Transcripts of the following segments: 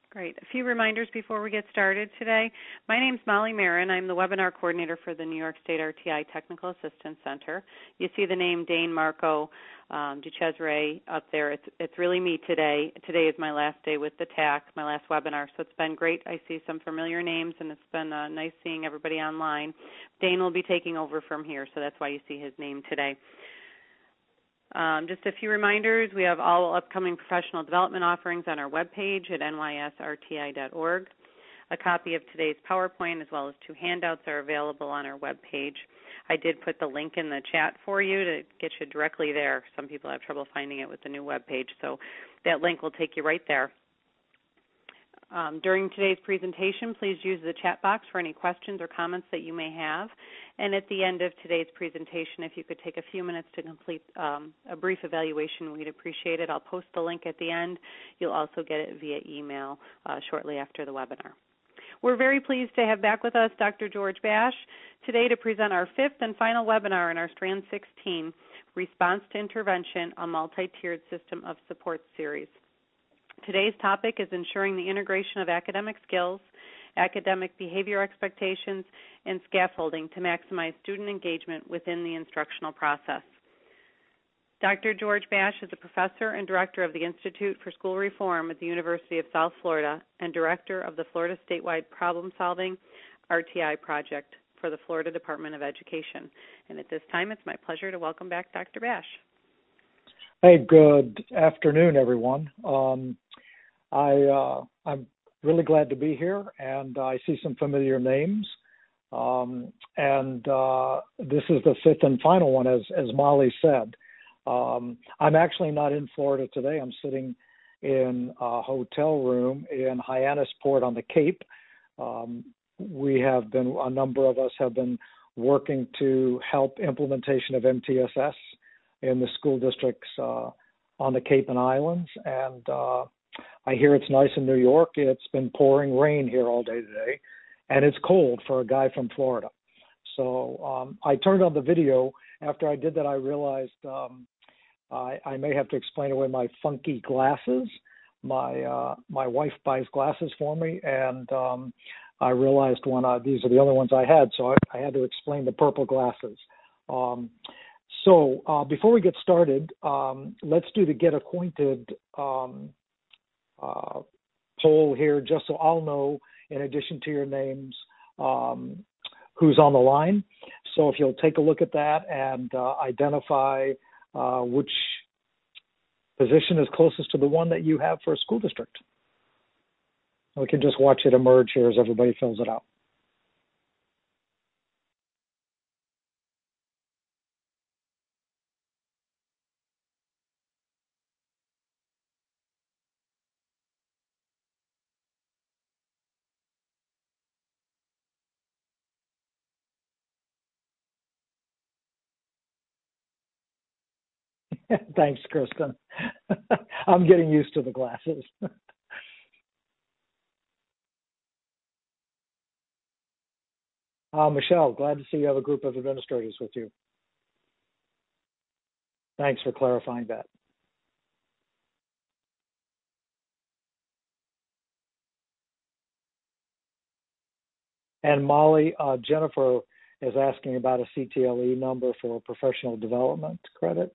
Great. A few reminders before we get started today. My name is Molly Marin. I'm the webinar coordinator for the New York State RTI Technical Assistance Center. You see the name Dane Marco Duchesre up there. It's really me today. Today is my last day with the TAC, my last webinar, so it's been great. I see some familiar names, and it's been nice seeing everybody online. Dane will be taking over from here, so that's why you see his name today. Just a few reminders. We have all upcoming professional development offerings on our webpage at nysrti.org. A copy of today's PowerPoint as well as 2 handouts are available on our webpage. I did put the link in the chat for you to get you directly there. Some people have trouble finding it with the new webpage, so that link will take you right there. During today's presentation, please use the chat box for any questions or comments that you may have. And at the end of today's presentation, if you could take a few minutes to complete a brief evaluation, we'd appreciate it. I'll post the link at the end. You'll also get it via email shortly after the webinar. We're very pleased to have back with us Dr. George Bash today to present our 5th and final webinar in our Strand 16 Response to Intervention, a Multi-Tiered System of Support series. Today's topic is ensuring the integration of academic skills, academic behavior expectations, and scaffolding to maximize student engagement within the instructional process. Dr. George Bash is a professor and director of the Institute for School Reform at the University of South Florida and director of the Florida Statewide Problem Solving RTI Project for the Florida Department of Education. And at this time, it's my pleasure to welcome back Dr. Bash. Hey, good afternoon, everyone. I'm really glad to be here, and I see some familiar names. This is the 5th and final one, as Molly said. I'm actually not in Florida today. I'm sitting in a hotel room in Hyannisport on the Cape. A number of us have been working to help implementation of MTSS in the school districts on the Cape and Islands, and I hear it's nice in New York. It's been pouring rain here all day today, and it's cold for a guy from Florida. So I turned on the video. After I did that, I realized I may have to explain away my funky glasses. My wife buys glasses for me, and I realized these are the only ones I had, so I had to explain the purple glasses. So before we get started, let's do the Get Acquainted poll here, just so I'll know, in addition to your names, who's on the line. So if you'll take a look at that and identify which position is closest to the one that you have for a school district. We can just watch it emerge here as everybody fills it out. Thanks, Kristen. I'm getting used to the glasses. Michelle, glad to see you have a group of administrators with you. Thanks for clarifying that. And Molly, Jennifer is asking about a CTLE number for professional development credit.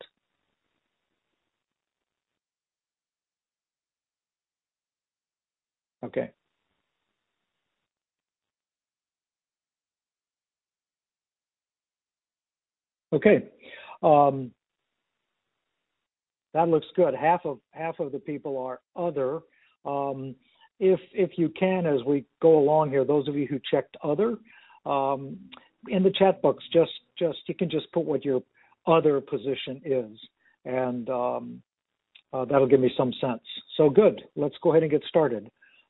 Okay. Okay. That looks good. Half of the people are other. If you can, as we go along here, those of you who checked other, in the chat box, just you can just put what your other position is, and that'll give me some sense. So good. Let's go ahead and get started.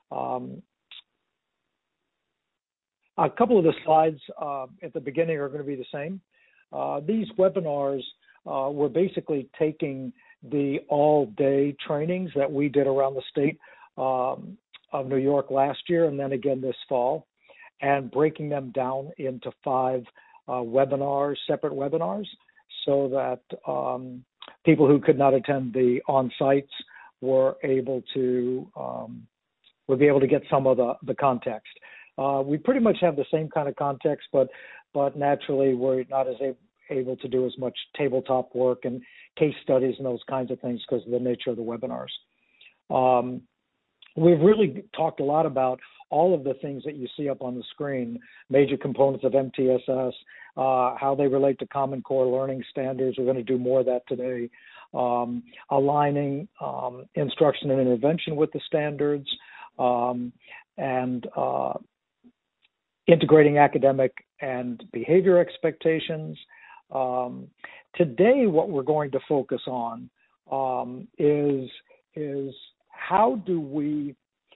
A couple of the slides at the beginning are going to be the same. These webinars, we're basically taking the all-day trainings that we did around the state of New York last year and then again this fall, and breaking them down into 5 webinars, separate webinars, so that people who could not attend the on-sites were able to we'll be able to get some of the context. We pretty much have the same kind of context, but naturally we're not as able to do as much tabletop work and case studies and those kinds of things because of the nature of the webinars. We've really talked a lot about all of the things that you see up on the screen, major components of MTSS, how they relate to Common Core learning standards. We're going to do more of that today. Aligning instruction and intervention with the standards, and integrating academic and behavior expectations. Today, what we're going to focus on is how do we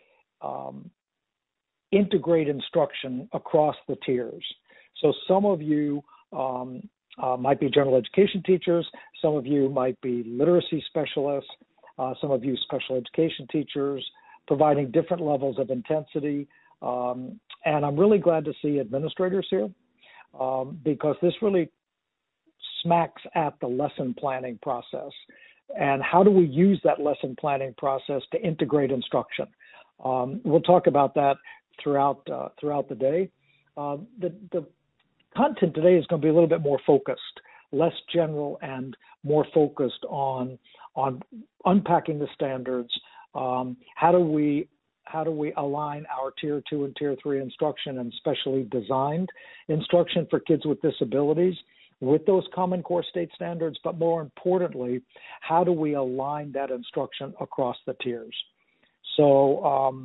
integrate instruction across the tiers. So some of you might be general education teachers, some of you might be literacy specialists, some of you special education teachers, providing different levels of intensity. And I'm really glad to see administrators here because this really smacks at the lesson planning process. And how do we use that lesson planning process to integrate instruction? We'll talk about that throughout the day. The content today is going to be a little bit more focused, less general and more focused on unpacking the standards. How do we align our Tier 2 and Tier 3 instruction and specially designed instruction for kids with disabilities with those Common Core state standards, but more importantly, how do we align that instruction across the tiers? So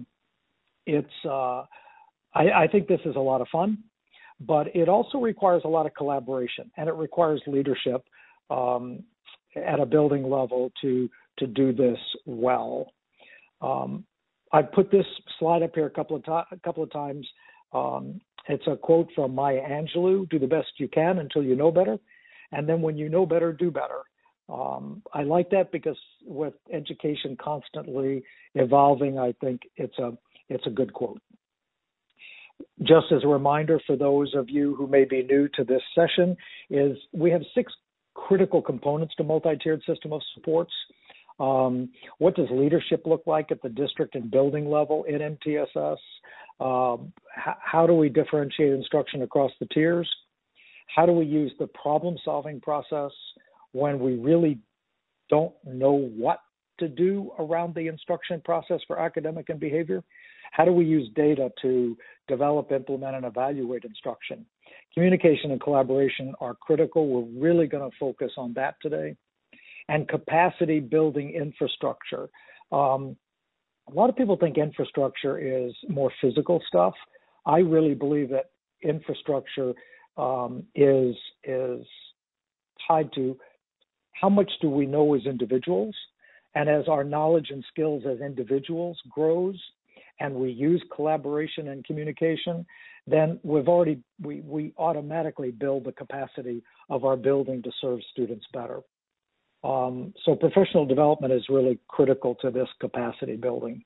I think this is a lot of fun, but it also requires a lot of collaboration, and it requires leadership at a building level to do this well. I put this slide up here a couple of times. It's a quote from Maya Angelou: "Do the best you can until you know better, and then when you know better, do better." I like that because with education constantly evolving, I think it's a good quote. Just as a reminder for those of you who may be new to this session, is we have 6 critical components to multi-tiered system of supports. What does leadership look like at the district and building level in MTSS? How do we differentiate instruction across the tiers? How do we use the problem-solving process when we really don't know what to do around the instruction process for academic and behavior? How do we use data to develop, implement, and evaluate instruction? Communication and collaboration are critical. We're really going to focus on that today. And capacity building infrastructure. A lot of people think infrastructure is more physical stuff. I really believe that infrastructure is tied to how much do we know as individuals, and as our knowledge and skills as individuals grows, and we use collaboration and communication, then we automatically build the capacity of our building to serve students better. So professional development is really critical to this capacity building.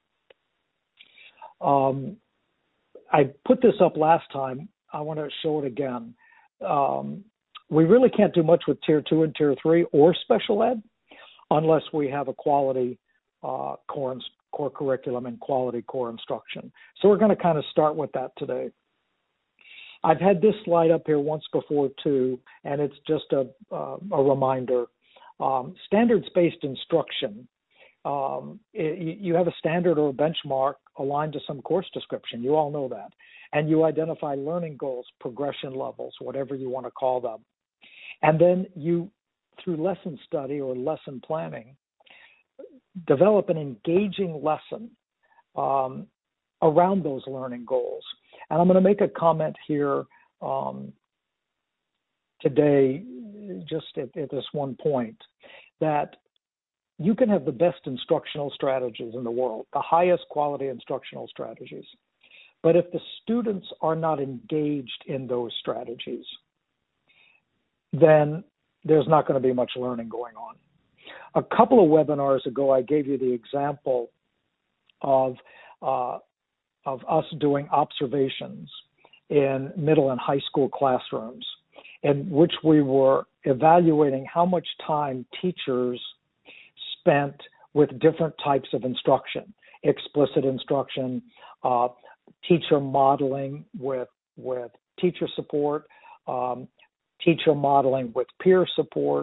I put this up last time. I want to show it again. We really can't do much with Tier 2 and Tier 3 or special ed unless we have a quality core curriculum and quality core instruction. So we're going to kind of start with that today. I've had this slide up here once before too, and it's just a reminder. Standards-based instruction, you have a standard or a benchmark aligned to some course description. You all know that. And you identify learning goals, progression levels, whatever you want to call them. And then you, through lesson study or lesson planning, develop an engaging lesson around those learning goals. And I'm going to make a comment here today, just at this one point, that you can have the best instructional strategies in the world, the highest quality instructional strategies. But if the students are not engaged in those strategies, then there's not going to be much learning going on. A couple of webinars ago, I gave you the example of us doing observations in middle and high school classrooms, in which we were evaluating how much time teachers spent with different types of instruction. explicit instruction, teacher modeling with teacher support, teacher modeling with peer support,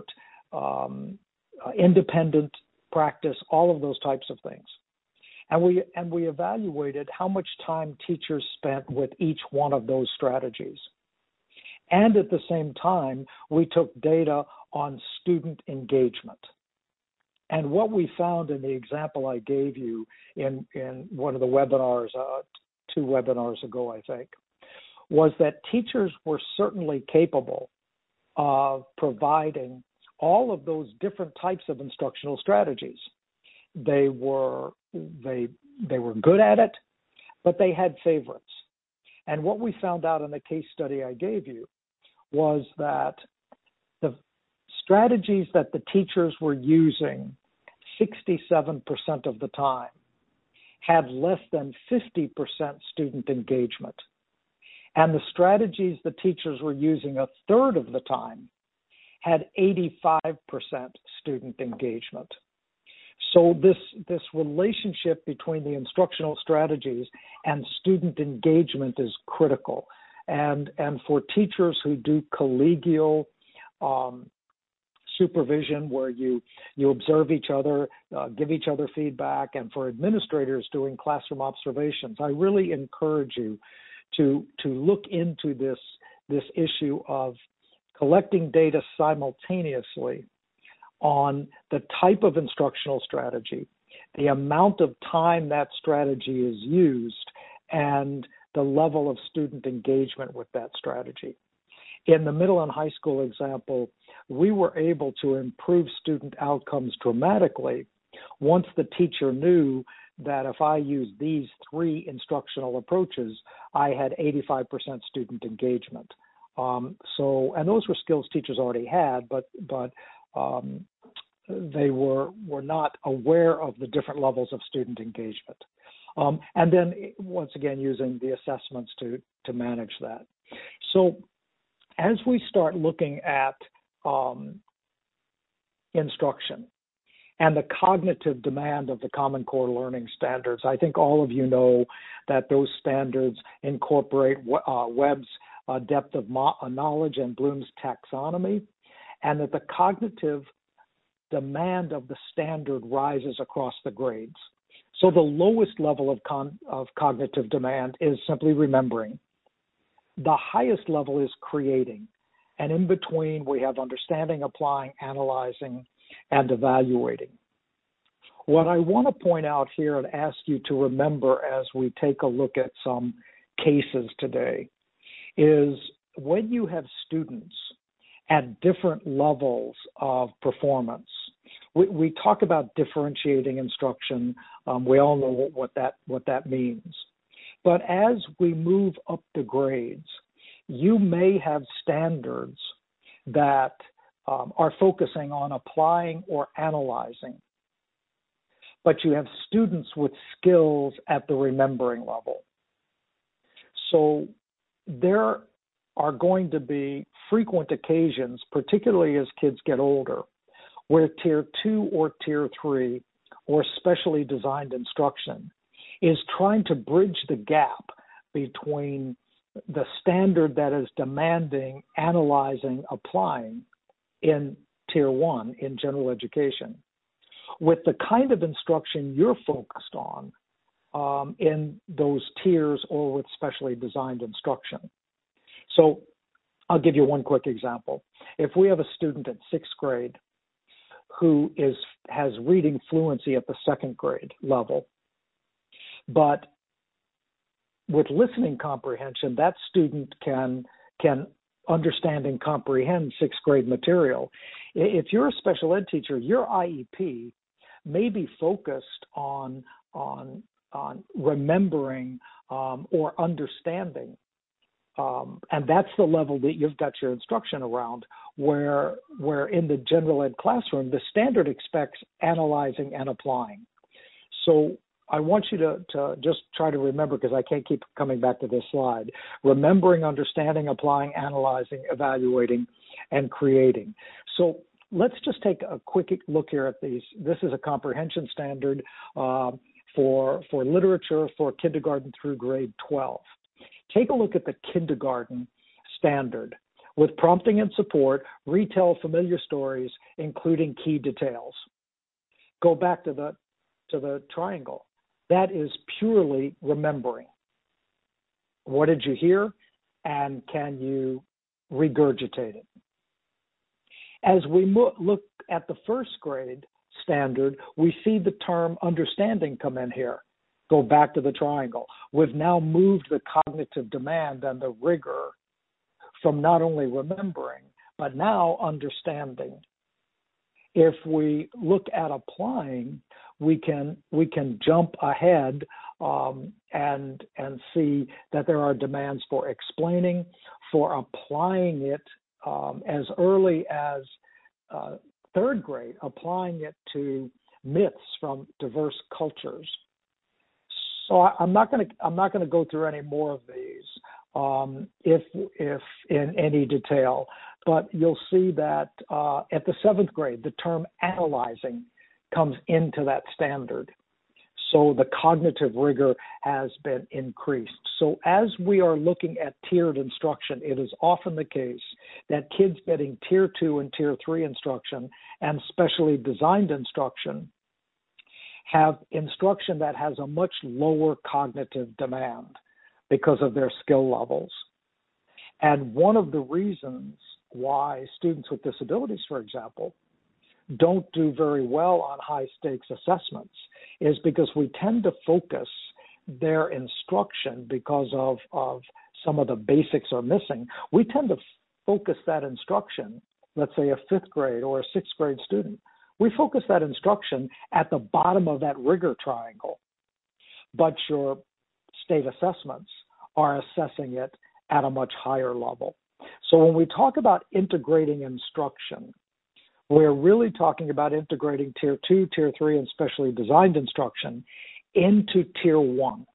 independent practice, all of those types of things. And we evaluated how much time teachers spent with each one of those strategies. And at the same time, we took data on student engagement. And what we found in the example I gave you in one of the webinars, 2 webinars ago, I think, was that teachers were certainly capable of providing all of those different types of instructional strategies. They were good at it, but they had favorites. And what we found out in the case study I gave you was that the strategies that the teachers were using 67% of the time had less than 50% student engagement. And the strategies the teachers were using a third of the time had 85% student engagement. So this relationship between the instructional strategies and student engagement is critical. And for teachers who do collegial supervision, where you observe each other, give each other feedback, and for administrators doing classroom observations, I really encourage you to look into this issue of collecting data simultaneously on the type of instructional strategy, the amount of time that strategy is used, and the level of student engagement with that strategy. In the middle and high school example, we were able to improve student outcomes dramatically once the teacher knew that if I used these 3 instructional approaches, I had 85% student engagement. And those were skills teachers already had, but they were not aware of the different levels of student engagement. And then once again, using the assessments to manage that. So as we start looking at instruction and the cognitive demand of the Common Core Learning Standards, I think all of you know that those standards incorporate Webb's depth of knowledge and Bloom's taxonomy, and that the cognitive demand of the standard rises across the grades. So the lowest level of cognitive demand is simply remembering. The highest level is creating. And in between, we have understanding, applying, analyzing, and evaluating. What I want to point out here and ask you to remember as we take a look at some cases today is when you have students at different levels of performance, we talk about differentiating instruction. We all know what that means. But as we move up the grades, you may have standards that are focusing on applying or analyzing, but you have students with skills at the remembering level. So there are going to be frequent occasions, particularly as kids get older, where Tier 2 or Tier 3 or specially designed instruction is trying to bridge the gap between the standard that is demanding, analyzing, applying in Tier 1 in general education with the kind of instruction you're focused on in those tiers or with specially designed instruction. So I'll give you one quick example. If we have a student at 6th grade who has reading fluency at the 2nd grade level, but with listening comprehension, that student can understand and comprehend 6th grade material. If you're a special ed teacher, your IEP may be focused on remembering or understanding. And that's the level that you've got your instruction around, where in the general ed classroom, the standard expects analyzing and applying. So I want you to just try to remember, because I can't keep coming back to this slide, remembering, understanding, applying, analyzing, evaluating, and creating. So let's just take a quick look here at these. This is a comprehension standard, for literature for kindergarten through grade 12. Take a look at the kindergarten standard. With prompting and support, retell familiar stories, including key details. Go back to the triangle. That is purely remembering. What did you hear, and can you regurgitate it? As we look at the first grade standard, we see the term understanding come in here. Go back to the triangle. We've now moved the cognitive demand and the rigor from not only remembering, but now understanding. If we look at applying, we can jump ahead and see that there are demands for explaining, for applying it as early as third grade, applying it to myths from diverse cultures. So I'm not going to go through any more of these if in any detail, but you'll see that at the seventh grade, the term analyzing comes into that standard. So the cognitive rigor has been increased. So as we are looking at tiered instruction, it is often the case that kids getting tier 2 and tier 3 instruction and specially designed instruction have instruction that has a much lower cognitive demand because of their skill levels. And one of the reasons why students with disabilities, for example, don't do very well on high stakes assessments is because we tend to focus their instruction because of some of the basics are missing. We tend to focus that instruction, let's say a fifth grade or a sixth grade student, we focus that instruction at the bottom of that rigor triangle, but your state assessments are assessing it at a much higher level. So when we talk about integrating instruction, we're really talking about integrating tier 2, tier 3, and specially designed instruction into tier 1.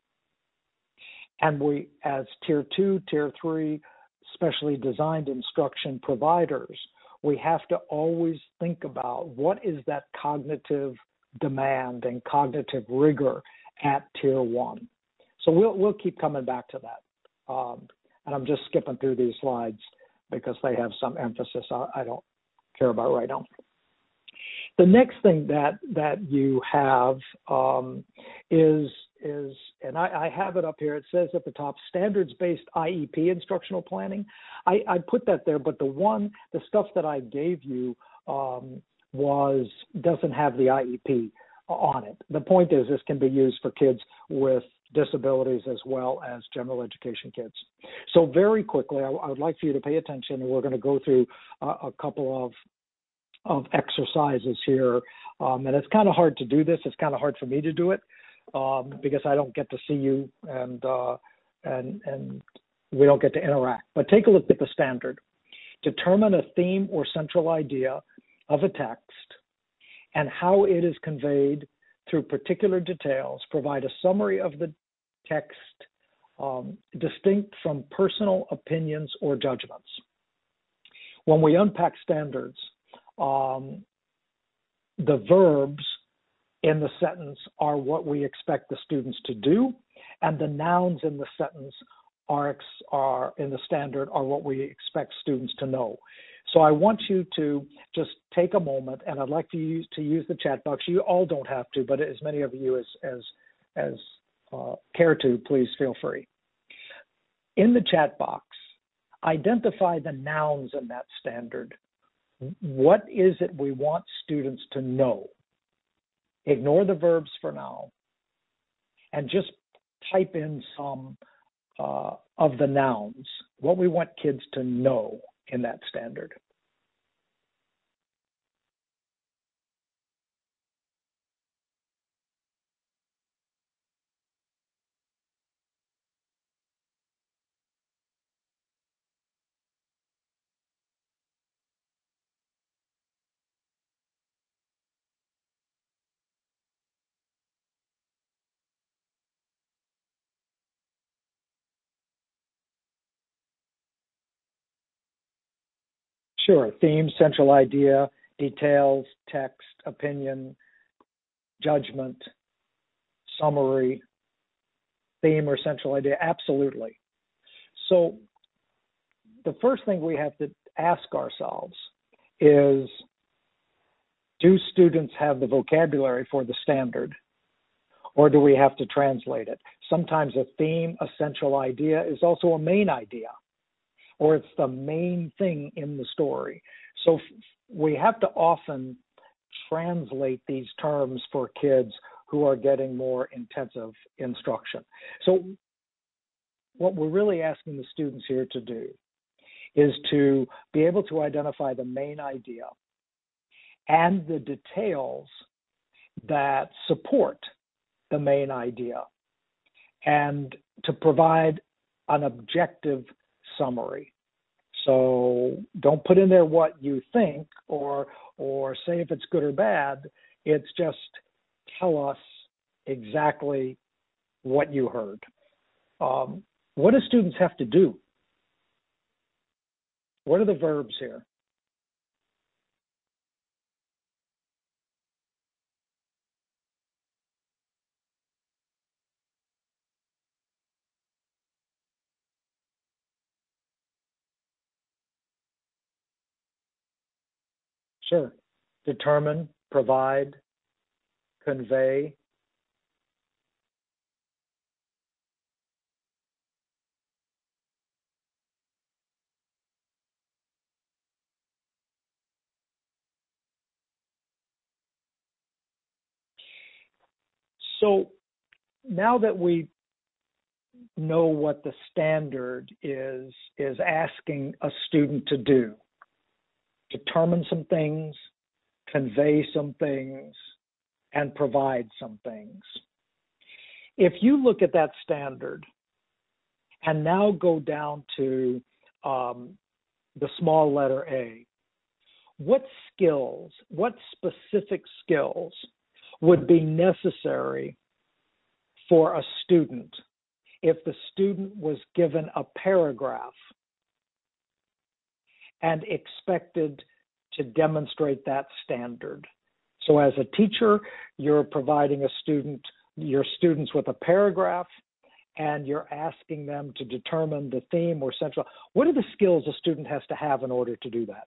And we, as tier 2, tier 3, specially designed instruction providers, we have to always think about what is that cognitive demand and cognitive rigor at tier 1. So we'll keep coming back to that. And I'm just skipping through these slides because they have some emphasis I don't care about right now. The next thing that you have is and I have it up here. It says at the top, standards-based IEP instructional planning. I put that there, but the stuff that I gave you doesn't have the IEP on it. The point is this can be used for kids with disabilities as well as general education kids. So very quickly, I would like for you to pay attention, and we're going to go through a couple of exercises here. And it's kind of hard to do this. It's kind of hard for me to do it because I don't get to see you and we don't get to interact. But take a look at the standard. Determine a theme or central idea of a text and how it is conveyed through particular details. Provide a summary of the text distinct from personal opinions or judgments. When we unpack standards, the verbs in the sentence are what we expect the students to do, and the nouns in the sentence are in the standard are what we expect students to know. So I want you to just take a moment, and I'd like to use the chat box. You all don't have to, but as many of you as care to, please feel free. In the chat box, identify the nouns in that standard. What is it we want students to know? Ignore the verbs for now, and just type in some of the nouns, what we want kids to know in that standard. Sure, theme, central idea, details, text, opinion, judgment, summary, theme, or central idea? Absolutely. So the first thing we have to ask ourselves is, do students have the vocabulary for the standard, or do we have to translate it? Sometimes a theme, a central idea, is also a main idea, or it's the main thing in the story. So we have to often translate these terms for kids who are getting more intensive instruction. So what we're really asking the students here to do is to be able to identify the main idea and the details that support the main idea, and to provide an objective summary. So don't put in there what you think or say if it's good or bad. It's just tell us exactly what you heard. What do students have to do? What are the verbs here? Sure. Determine, provide, convey. So now that we know what the standard is asking a student to do, determine some things, convey some things, and provide some things. If you look at that standard and now go down to the small letter A, what skills, what specific skills would be necessary for a student if the student was given a paragraph and expected to demonstrate that standard? So as a teacher, you're providing your students with a paragraph, and you're asking them to determine the theme or central. What are the skills a student has to have in order to do that?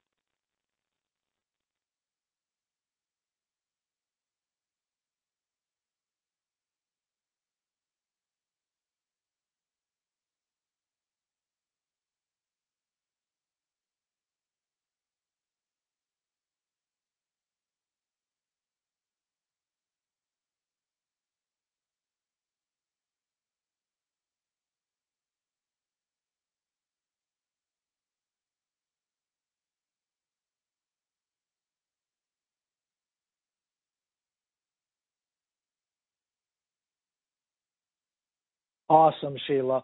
Awesome, Sheila.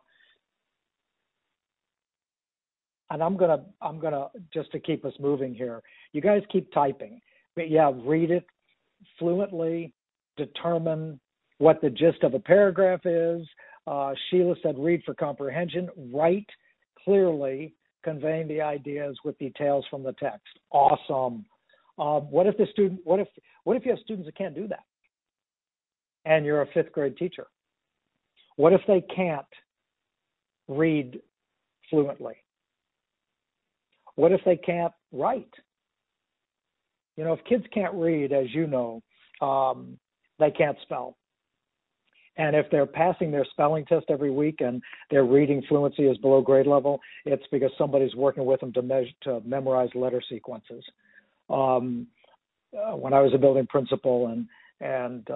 And I'm gonna just to keep us moving here. You guys keep typing. But yeah, read it fluently. Determine what the gist of a paragraph is. Sheila said, read for comprehension. Write clearly, conveying the ideas with details from the text. Awesome. What if you have students that can't do that, and you're a fifth grade teacher? What if they can't read fluently? What if they can't write? You know, if kids can't read, as you know, they can't spell. And if they're passing their spelling test every week and their reading fluency is below grade level, it's because somebody's working with them to memorize letter sequences. When I was a building principal and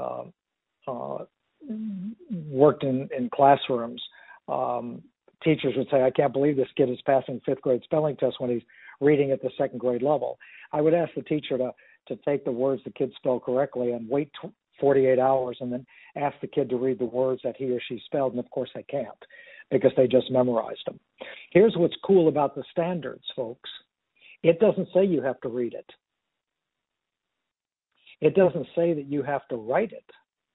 worked in classrooms, teachers would say, I can't believe this kid is passing fifth grade spelling test when he's reading at the second grade level. I would ask the teacher to take the words the kid spelled correctly and wait 48 hours and then ask the kid to read the words that he or she spelled. And of course they can't, because they just memorized them. Here's what's cool about the standards, folks. It doesn't say you have to read it. It doesn't say that you have to write it.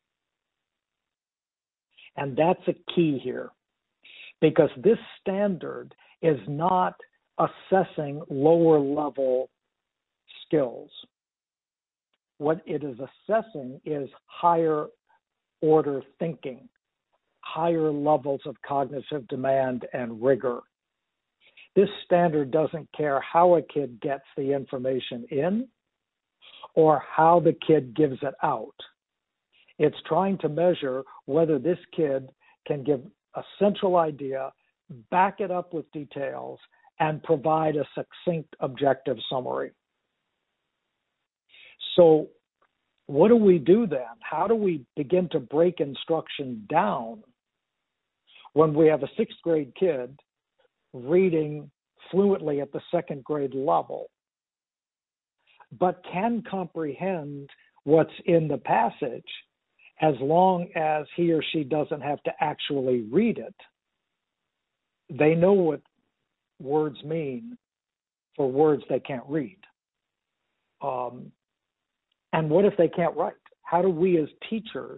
And that's a key here, because this standard is not assessing lower level skills. What it is assessing is higher order thinking, higher levels of cognitive demand and rigor. This standard doesn't care how a kid gets the information in or how the kid gives it out. It's trying to measure whether this kid can give a central idea, back it up with details, and provide a succinct objective summary. So what do we do then? How do we begin to break instruction down when we have a sixth grade kid reading fluently at the second grade level, but can comprehend what's in the passage as long as he or she doesn't have to actually read it? They know what words mean for words they can't read. And what if they can't write? How do we as teachers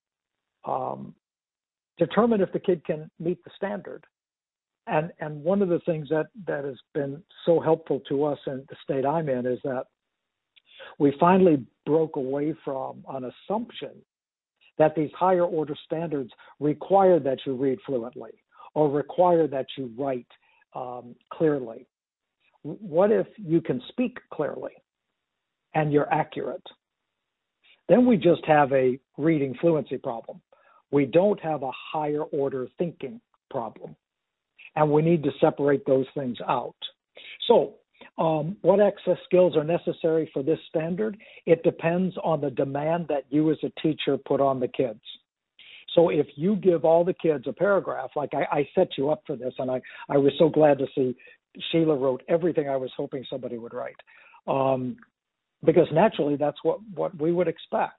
determine if the kid can meet the standard? And one of the things that has been so helpful to us in the state I'm in is that we finally broke away from an assumption that these higher order standards require that you read fluently or require that you write clearly. What if you can speak clearly and you're accurate? Then we just have a reading fluency problem. We don't have a higher order thinking problem. And we need to separate those things out. So what access skills are necessary for this standard? It depends on the demand that you as a teacher put on the kids. So if you give all the kids a paragraph, like I set you up for this, and I was so glad to see Sheila wrote everything I was hoping somebody would write. Because naturally that's what we would expect.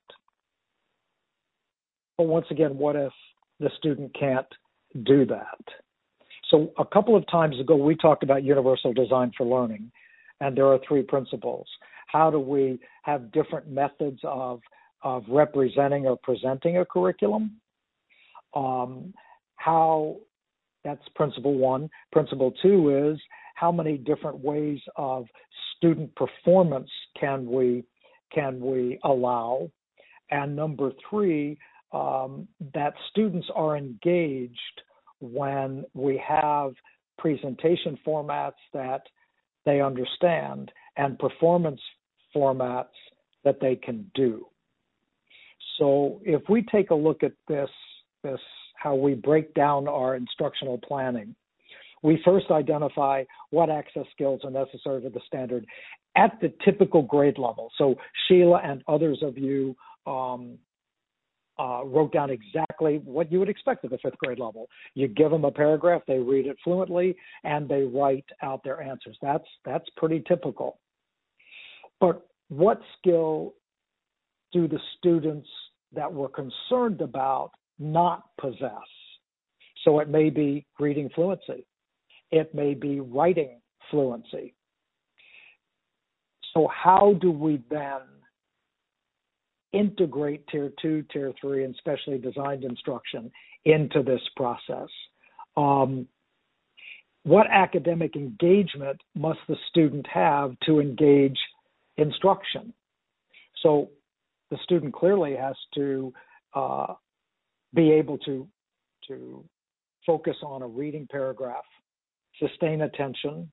But once again, what if the student can't do that? So a couple of times ago, we talked about universal design for learning, and there are three principles. How do we have different methods of representing or presenting a curriculum? That's principle one. Principle two is how many different ways of student performance can we allow? And number three, that students are engaged when we have presentation formats that they understand and performance formats that they can do. So if we take a look at this how we break down our instructional planning, we first identify what access skills are necessary to the standard at the typical grade level. So Sheila and others of you wrote down exactly what you would expect at the fifth grade level. You give them a paragraph, they read it fluently, and they write out their answers. That's pretty typical. But what skill do the students that we're concerned about not possess? So it may be reading fluency. It may be writing fluency. So how do we then integrate Tier 2, Tier 3, and specially designed instruction into this process? What academic engagement must the student have to engage instruction? So the student clearly has to be able to focus on a reading paragraph, sustain attention,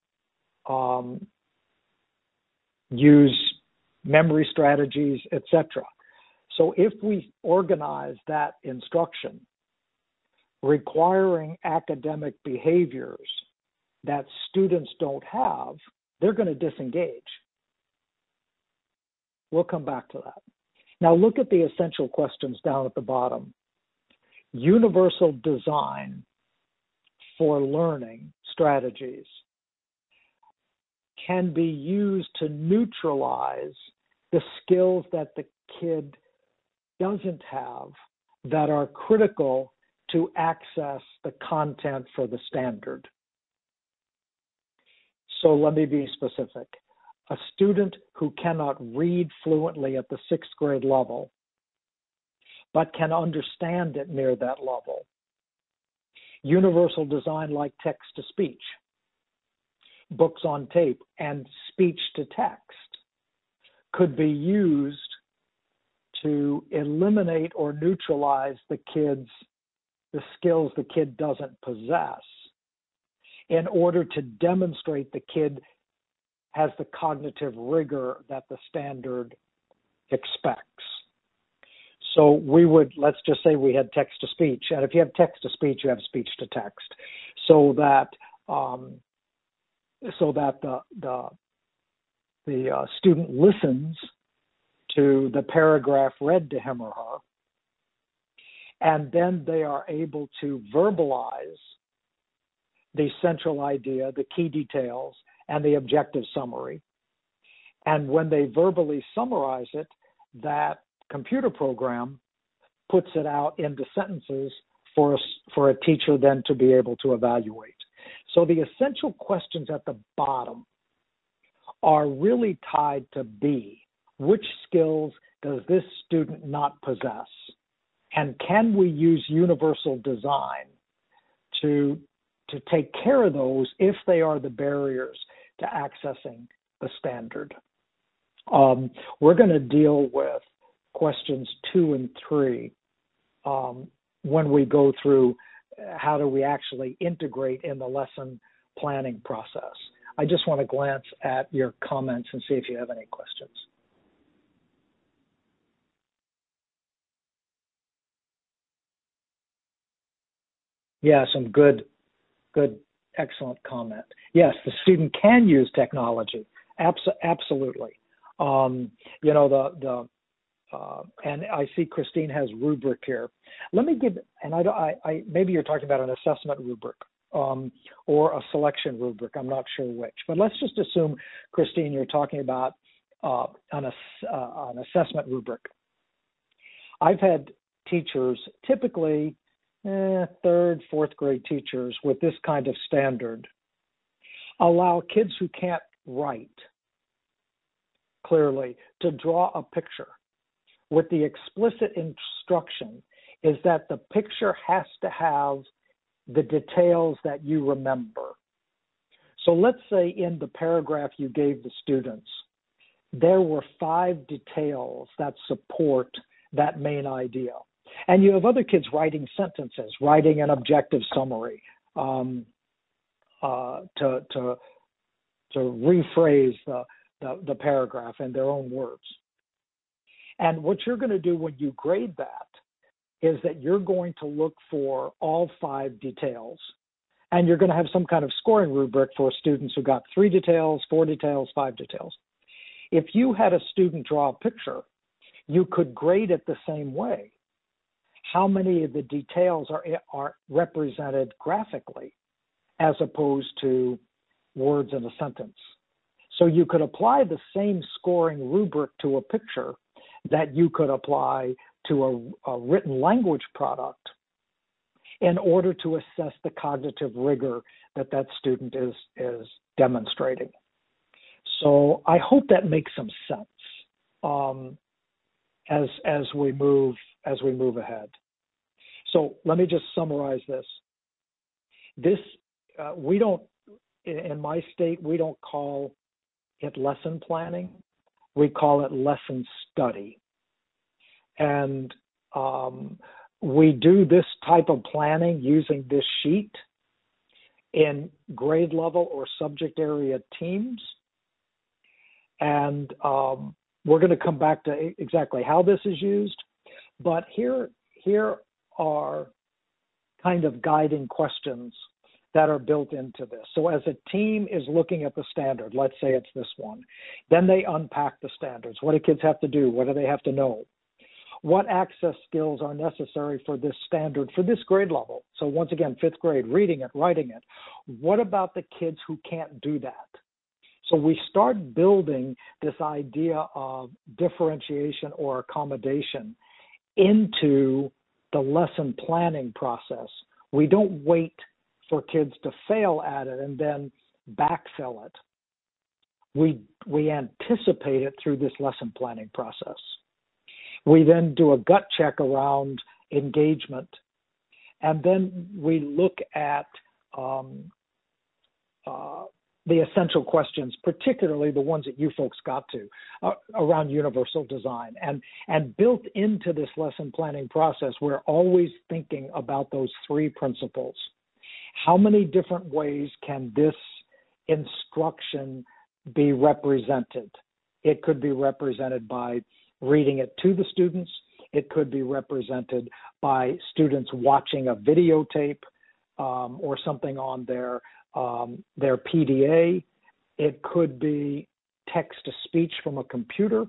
use memory strategies, etc. So if we organize that instruction requiring academic behaviors that students don't have, they're going to disengage. We'll come back to that. Now look at the essential questions down at the bottom. Universal design for learning strategies can be used to neutralize the skills that the kid doesn't have that are critical to access the content for the standard. So let me be specific. A student who cannot read fluently at the sixth grade level, but can understand it near that level. Universal design like text-to-speech, books on tape, and speech-to-text could be used to eliminate or neutralize the skills the kid doesn't possess in order to demonstrate the kid has the cognitive rigor that the standard expects. So let's just say we had text to speech, and if you have text to speech, you have speech to text, so that the student listens to the paragraph read to him or her, and then they are able to verbalize the central idea, the key details, and the objective summary. And when they verbally summarize it, that computer program puts it out into sentences for a teacher then to be able to evaluate. So the essential questions at the bottom are really tied to B. Which skills does this student not possess? And can we use universal design to take care of those if they are the barriers to accessing the standard? We're going to deal with questions 2 and 3 when we go through how do we actually integrate in the lesson planning process. I just want to glance at your comments and see if you have any questions. Yeah, some good, excellent comment. Yes, the student can use technology. Absolutely. And I see Christine has rubric here. Let me give, and I maybe you're talking about an assessment rubric or a selection rubric. I'm not sure which, but let's just assume, Christine, you're talking about an assessment rubric. I've had teachers, typically 3rd, 4th grade teachers with this kind of standard, allow kids who can't write clearly to draw a picture with the explicit instruction is that the picture has to have the details that you remember. So let's say in the paragraph you gave the students, there were 5 details that support that main idea. And you have other kids writing sentences, writing an objective summary to rephrase the paragraph in their own words. And what you're going to do when you grade that is that you're going to look for all 5 details. And you're going to have some kind of scoring rubric for students who got 3 details, 4 details, 5 details. If you had a student draw a picture, you could grade it the same way. How many of the details are represented graphically as opposed to words in a sentence? So you could apply the same scoring rubric to a picture that you could apply to a written language product in order to assess the cognitive rigor that student is demonstrating. So I hope that makes some sense as we move ahead. So let me just summarize this. We don't, in my state, we don't call it lesson planning. We call it lesson study. And we do this type of planning using this sheet in grade level or subject area teams. And we're going to come back to exactly how this is used. But here are kind of guiding questions that are built into this. So as a team is looking at the standard, let's say it's this one, then they unpack the standards. What do kids have to do? What do they have to know? What access skills are necessary for this standard, for this grade level? So once again, 5th grade, reading it, writing it. What about the kids who can't do that? So we start building this idea of differentiation or accommodation into the lesson planning process. We don't wait for kids to fail at it and then backfill it. We anticipate it through this lesson planning process. We then do a gut check around engagement, and then we look at the essential questions, particularly the ones that you folks got to around universal design. And built into this lesson planning process, we're always thinking about those three principles. How many different ways can this instruction be represented? It could be represented by reading it to the students. It could be represented by students watching a videotape or something on their PDA. It could be text-to-speech from a computer.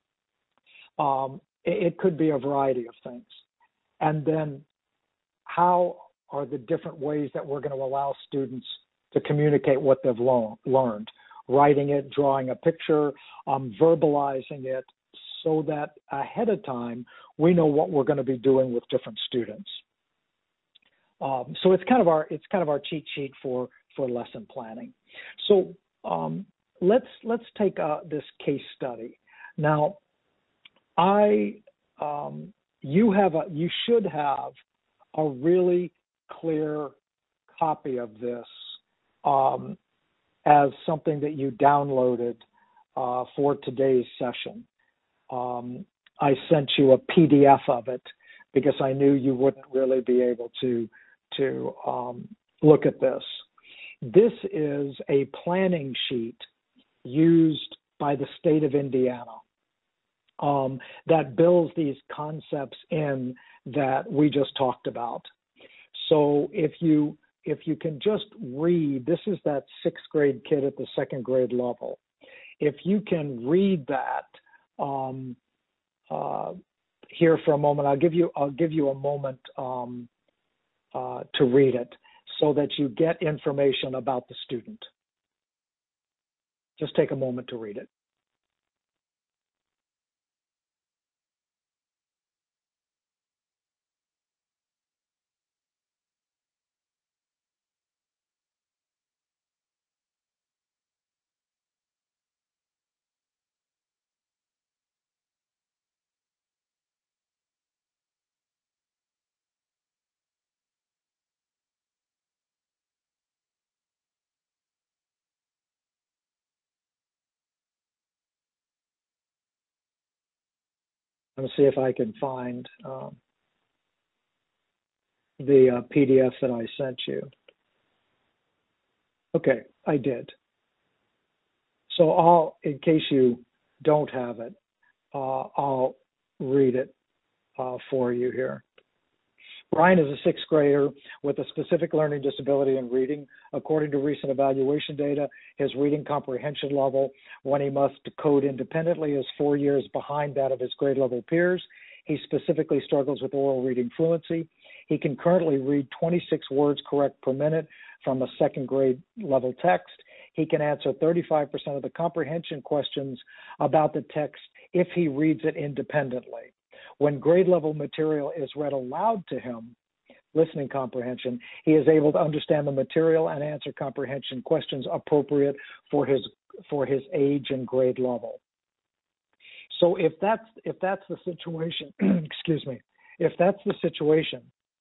It could be a variety of things. And then how are the different ways that we're going to allow students to communicate what they've learned? Writing it, drawing a picture, verbalizing it, so that ahead of time we know what we're going to be doing with different students. So it's kind of our cheat sheet for lesson planning. So let's take this case study. Now, you should have a really clear copy of this as something that you downloaded for today's session. I sent you a PDF of it because I knew you wouldn't really be able to look at this. This is a planning sheet used by the state of Indiana that builds these concepts in that we just talked about. So if you can just read, this is that sixth grade kid at the second grade level. If you can read that here for a moment, I'll give you a moment to read it so that you get information about the student. Just take a moment to read it. Let me see if I can find the PDF that I sent you. Okay, I did. So in case you don't have it, I'll read it for you here. Ryan is a sixth grader with a specific learning disability in reading. According to recent evaluation data, his reading comprehension level when he must decode independently is 4 years behind that of his grade level peers. He specifically struggles with oral reading fluency. He can currently read 26 words correct per minute from a second grade level text. He can answer 35% of the comprehension questions about the text if he reads it independently. When grade level material is read aloud to him, listening comprehension, he is able to understand the material and answer comprehension questions appropriate for his age and grade level. So if that's the situation, excuse me, if that's the situation,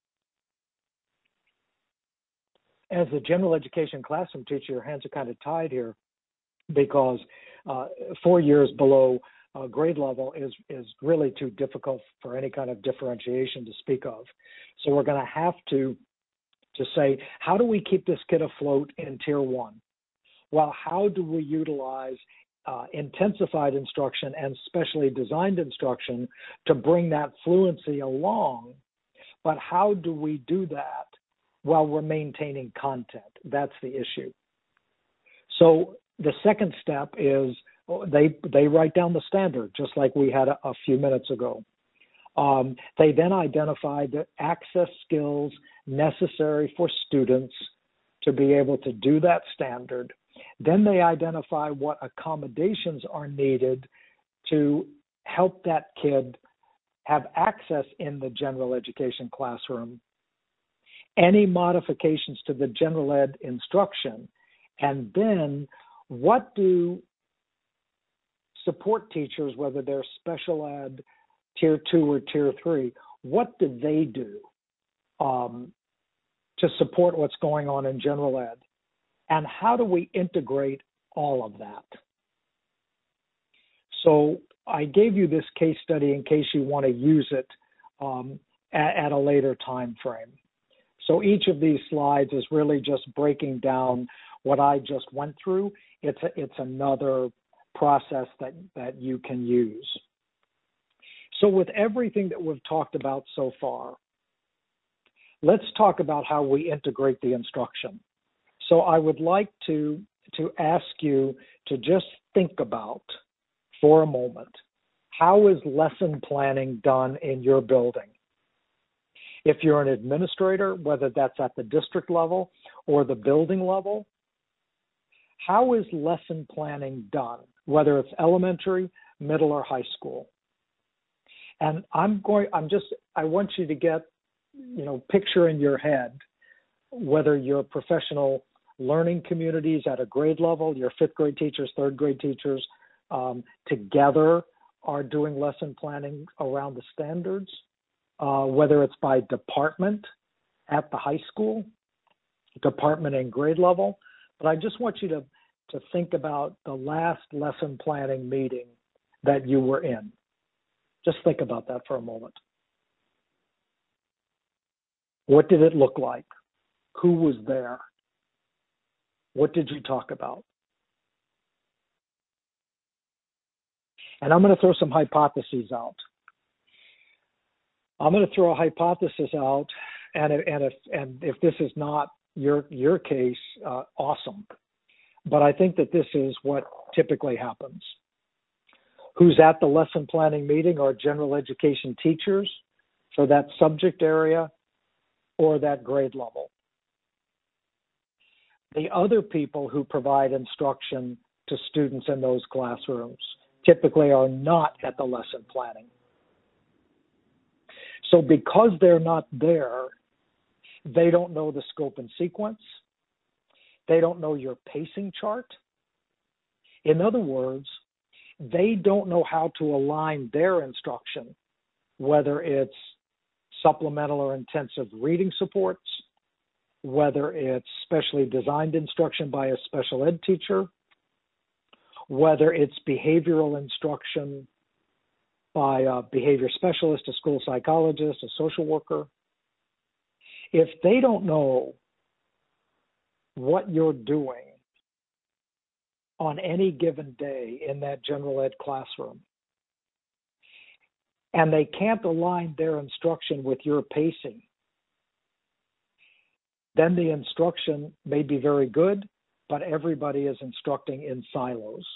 as a general education classroom teacher, your hands are kind of tied here because 4 years below grade level is really too difficult for any kind of differentiation to speak of. So we're going to have to say, how do we keep this kid afloat in Tier 1? Well, how do we utilize intensified instruction and specially designed instruction to bring that fluency along? But how do we do that while we're maintaining content? That's the issue. So the second step is they write down the standard, just like we had a few minutes ago. They then identify the access skills necessary for students to be able to do that standard. Then they identify what accommodations are needed to help that kid have access in the general education classroom, any modifications to the general ed instruction, and then what do support teachers, whether they're special ed, Tier 2 or Tier 3, what do they do to support what's going on in general ed? And how do we integrate all of that? So I gave you this case study in case you want to use it at a later time frame. So each of these slides is really just breaking down what I just went through. It's another process that you can use. So with everything that we've talked about so far, let's talk about how we integrate the instruction. So I would like to ask you to just think about for a moment, how is lesson planning done in your building? If you're an administrator, whether that's at the district level or the building level, how is lesson planning done, whether it's elementary, middle, or high school? And I want you to get, picture in your head, whether your professional learning communities at a grade level, your fifth grade teachers, third grade teachers, together are doing lesson planning around the standards, whether it's by department at the high school, department and grade level. But I just want you to think about the last lesson planning meeting that you were in. Just think about that for a moment. What did it look like? Who was there? What did you talk about? And I'm going to throw some hypotheses out. I'm going to throw a hypothesis out, and if this is not your case, awesome. But I think that this is what typically happens. Who's at the lesson planning meeting are general education teachers for that subject area or that grade level. The other people who provide instruction to students in those classrooms typically are not at the lesson planning. So because they're not there, they don't know the scope and sequence. They don't know your pacing chart. In other words, they don't know how to align their instruction, whether it's supplemental or intensive reading supports, whether it's specially designed instruction by a special ed teacher, whether it's behavioral instruction by a behavior specialist, a school psychologist, a social worker. If they don't know what you're doing on any given day in that general ed classroom, and they can't align their instruction with your pacing, then the instruction may be very good, but everybody is instructing in silos.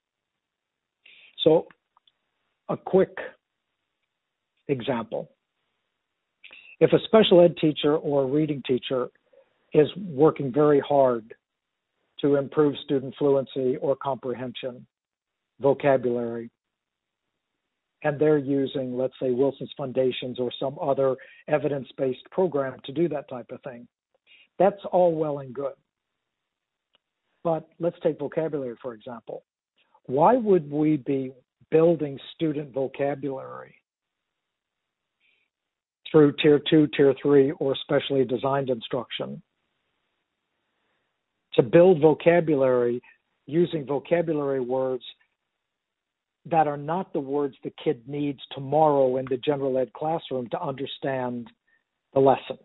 So a quick example. If a special ed teacher or a reading teacher is working very hard to improve student fluency or comprehension, vocabulary, and they're using, let's say, Wilson's Foundations or some other evidence-based program to do that type of thing, that's all well and good. But let's take vocabulary, for example. Why would we be building student vocabulary through Tier 2, Tier 3, or specially designed instruction? To build vocabulary using vocabulary words that are not the words the kid needs tomorrow in the general ed classroom to understand the lesson.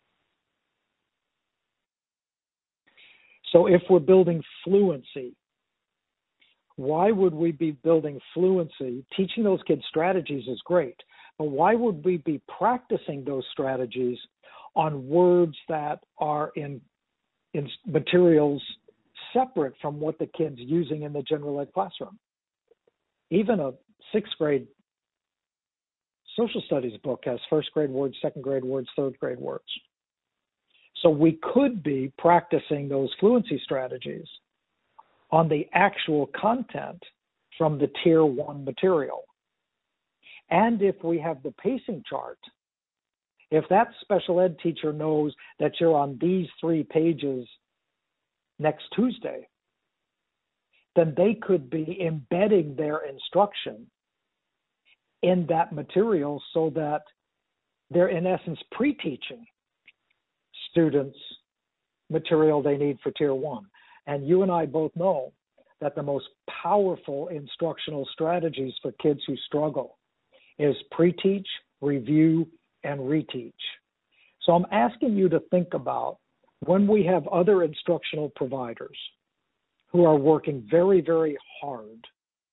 So if we're building fluency, why would we be building fluency? Teaching those kids strategies is great, but why would we be practicing those strategies on words that are in materials separate from what the kid's using in the general ed classroom? Even a sixth grade social studies book has first grade words, second grade words, third grade words. So we could be practicing those fluency strategies on the actual content from the Tier 1 material. And if we have the pacing chart, if that special ed teacher knows that you're on these 3 pages next Tuesday, then they could be embedding their instruction in that material so that they're in essence pre-teaching students material they need for Tier 1. And you and I both know that the most powerful instructional strategies for kids who struggle is pre-teach, review, and reteach. So I'm asking you to think about when we have other instructional providers who are working very, very hard,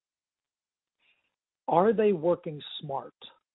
are they working smart?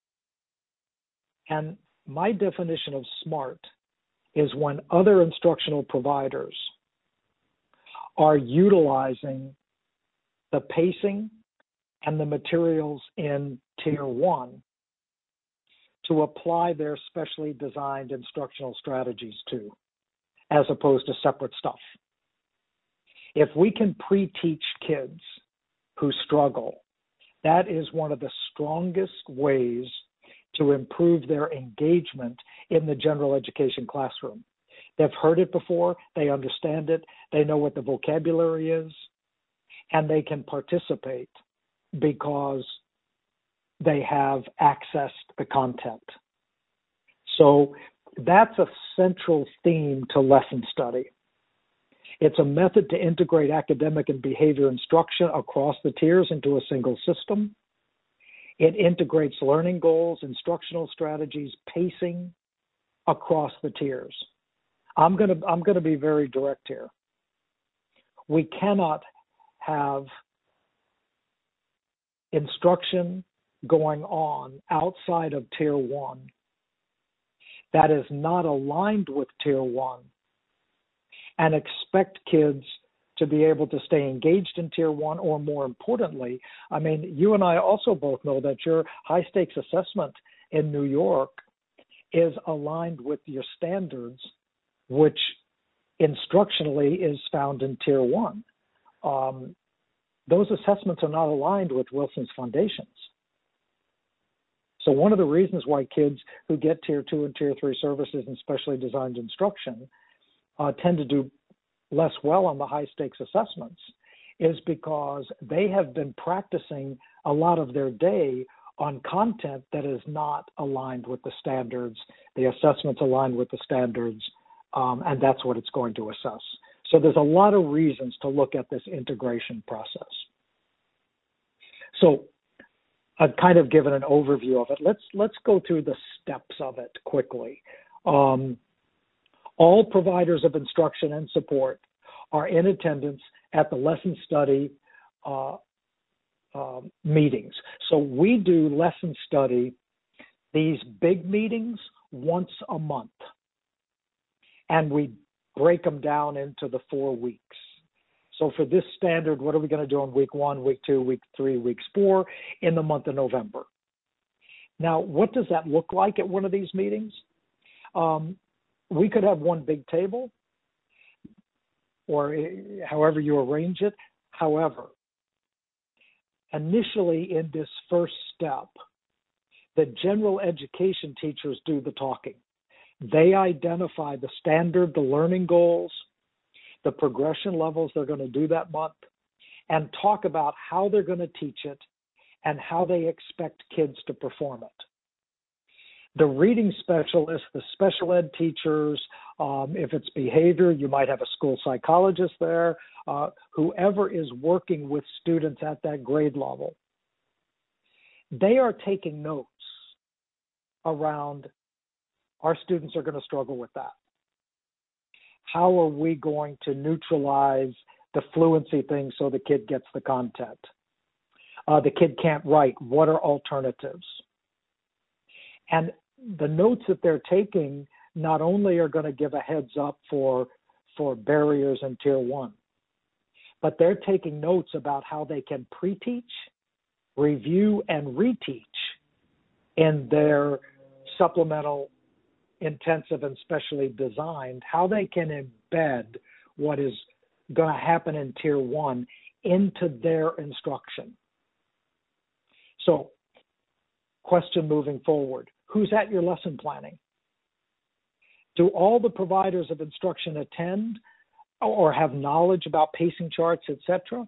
And my definition of smart is when other instructional providers are utilizing the pacing and the materials in Tier 1 to apply their specially designed instructional strategies to, as opposed to separate stuff. If we can pre-teach kids who struggle, that is one of the strongest ways to improve their engagement in the general education classroom. They've heard it before, they understand it, they know what the vocabulary is, and they can participate because they have accessed the content. So that's a central theme to lesson study. It's a method to integrate academic and behavior instruction across the tiers into a single system. It integrates learning goals, instructional strategies, pacing across the tiers. I'm going to be very direct here. We cannot have instruction going on outside of Tier 1 that is not aligned with Tier 1 and expect kids to be able to stay engaged in Tier 1, or more importantly, I mean, you and I also both know that your high-stakes assessment in New York is aligned with your standards, which instructionally is found in Tier 1. Those assessments are not aligned with Wilson's Foundations. So one of the reasons why kids who get Tier 2 and Tier 3 services and specially designed instruction tend to do less well on the high-stakes assessments is because they have been practicing a lot of their day on content that is not aligned with the standards. The assessment's aligned with the standards, and that's what it's going to assess. So there's a lot of reasons to look at this integration process. So I've kind of given an overview of it. Let's go through the steps of it quickly. All providers of instruction and support are in attendance at the lesson study meetings. So we do lesson study, these big meetings, once a month. And we break them down into the 4 weeks. So for this standard, what are we going to do in week 1, week 2, week 3, week 4 in the month of November? Now, what does that look like at one of these meetings? We could have one big table, or however you arrange it. However, initially in this first step, the general education teachers do the talking. They identify the standard, the learning goals, the progression levels they're going to do that month, and talk about how they're going to teach it and how they expect kids to perform it. The reading specialists, the special ed teachers, if it's behavior, you might have a school psychologist there, whoever is working with students at that grade level. They are taking notes around our students are going to struggle with that. How are we going to neutralize the fluency thing so the kid gets the content? The kid can't write. What are alternatives? And the notes that they're taking not only are going to give a heads up for barriers in Tier 1, but they're taking notes about how they can pre-teach, review, and reteach in their supplemental, intensive, and specially designed, how they can embed what is going to happen in Tier 1 into their instruction. So, question moving forward. Who's at your lesson planning? Do all the providers of instruction attend or have knowledge about pacing charts, etc.?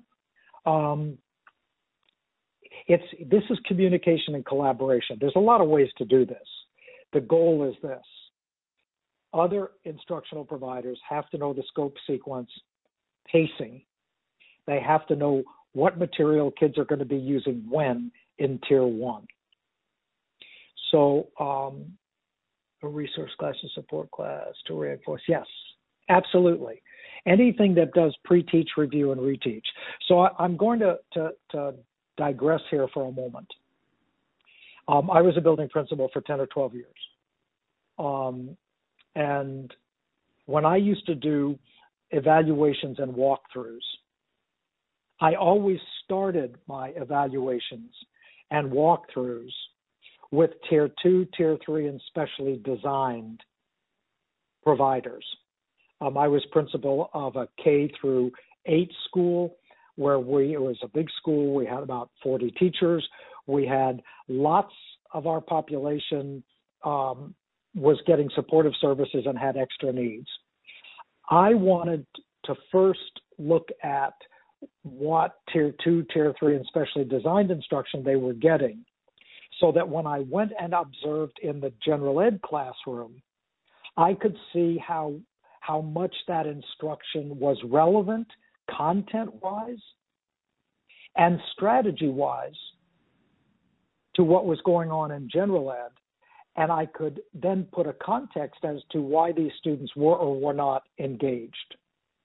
This is communication and collaboration. There's a lot of ways to do this. The goal is this. other instructional providers have to know the scope, sequence, pacing. They have to know what material kids are going to be using when in Tier 1. So a resource class, a support class to reinforce, yes, absolutely. Anything that does pre-teach, review, and reteach. So I'm going to digress here for a moment. I was a building principal for 10 or 12 years. And when I used to do evaluations and walkthroughs, I always started my evaluations and walkthroughs with Tier 2, Tier 3, and specially designed providers. I was principal of a K through 8 school where it was a big school. We had about 40 teachers. We had lots of our population was getting supportive services and had extra needs. I wanted to first look at what Tier 2, Tier 3, and specially designed instruction they were getting, so that when I went and observed in the general ed classroom, I could see how much that instruction was relevant content-wise and strategy-wise to what was going on in general ed. And I could then put a context as to why these students were or were not engaged.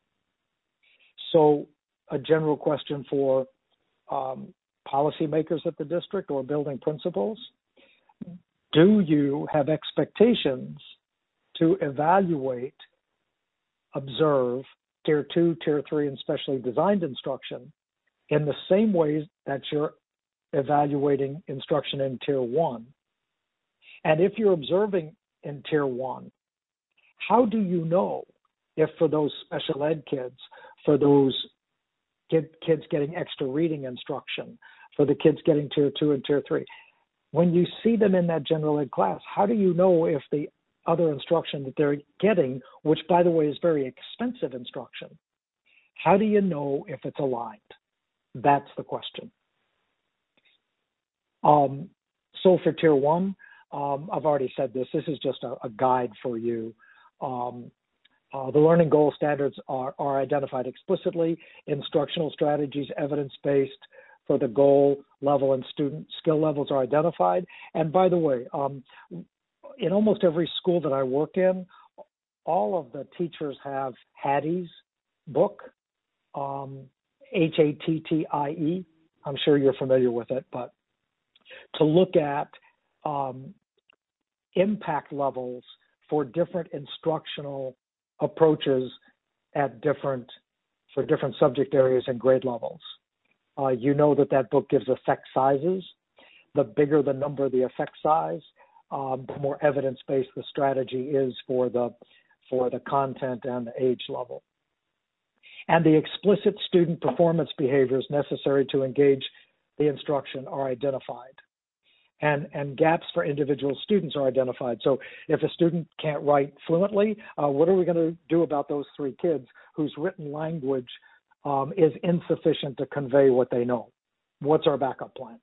So a general question for policymakers at the district or building principals: do you have expectations to evaluate, observe Tier 2, Tier 3, and specially designed instruction in the same ways that you're evaluating instruction in Tier 1? And if you're observing in Tier 1, how do you know if for those special ed kids, for those kids getting extra reading instruction, for the kids getting Tier 2 and Tier 3, when you see them in that general ed class, how do you know if the other instruction that they're getting, which by the way is very expensive instruction, how do you know if it's aligned? That's the question. So for Tier 1, I've already said this. This is just a guide for you. The learning goal standards are identified explicitly. Instructional strategies, evidence-based for the goal level and student skill levels are identified. And by the way, in almost every school that I work in, all of the teachers have Hattie's book, Hattie. I'm sure you're familiar with it, but to look at impact levels for different instructional approaches for different subject areas and grade levels. You know that book gives effect sizes. The bigger the number, the effect size, the more evidence-based the strategy is for the content and the age level. And the explicit student performance behaviors necessary to engage the instruction are identified. And gaps for individual students are identified. So if a student can't write fluently, what are we going to do about those 3 kids whose written language is insufficient to convey what they know? What's our backup plan?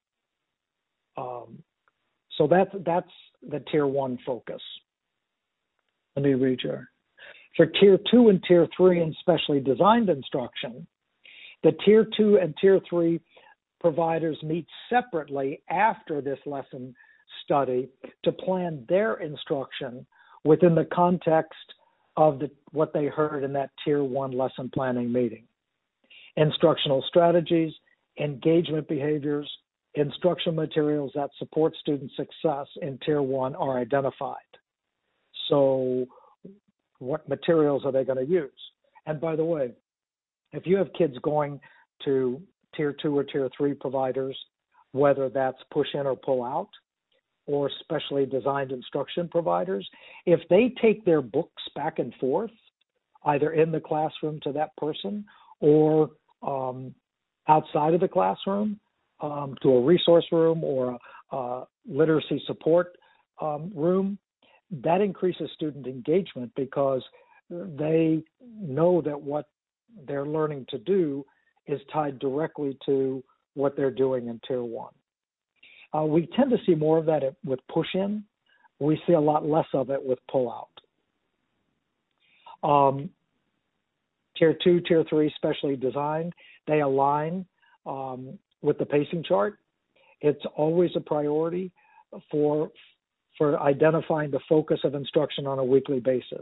So that's the Tier 1 focus. Let me read your. For Tier 2 and Tier 3 and specially designed instruction, the Tier 2 and Tier 3 providers meet separately after this lesson study to plan their instruction within the context of what they heard in that Tier 1 lesson planning meeting. Instructional strategies, engagement behaviors, instructional materials that support student success in Tier 1 are identified. So what materials are they going to use? And by the way, if you have kids going to Tier 2 or Tier 3 providers, whether that's push in or pull out, or specially designed instruction providers, if they take their books back and forth, either in the classroom to that person or outside of the classroom to a resource room or a literacy support room, that increases student engagement because they know that what they're learning to do is tied directly to what they're doing in Tier 1. We tend to see more of that with push-in. We see a lot less of it with pull-out. Tier 2, Tier 3, specially designed, they align with the pacing chart. It's always a priority for identifying the focus of instruction on a weekly basis.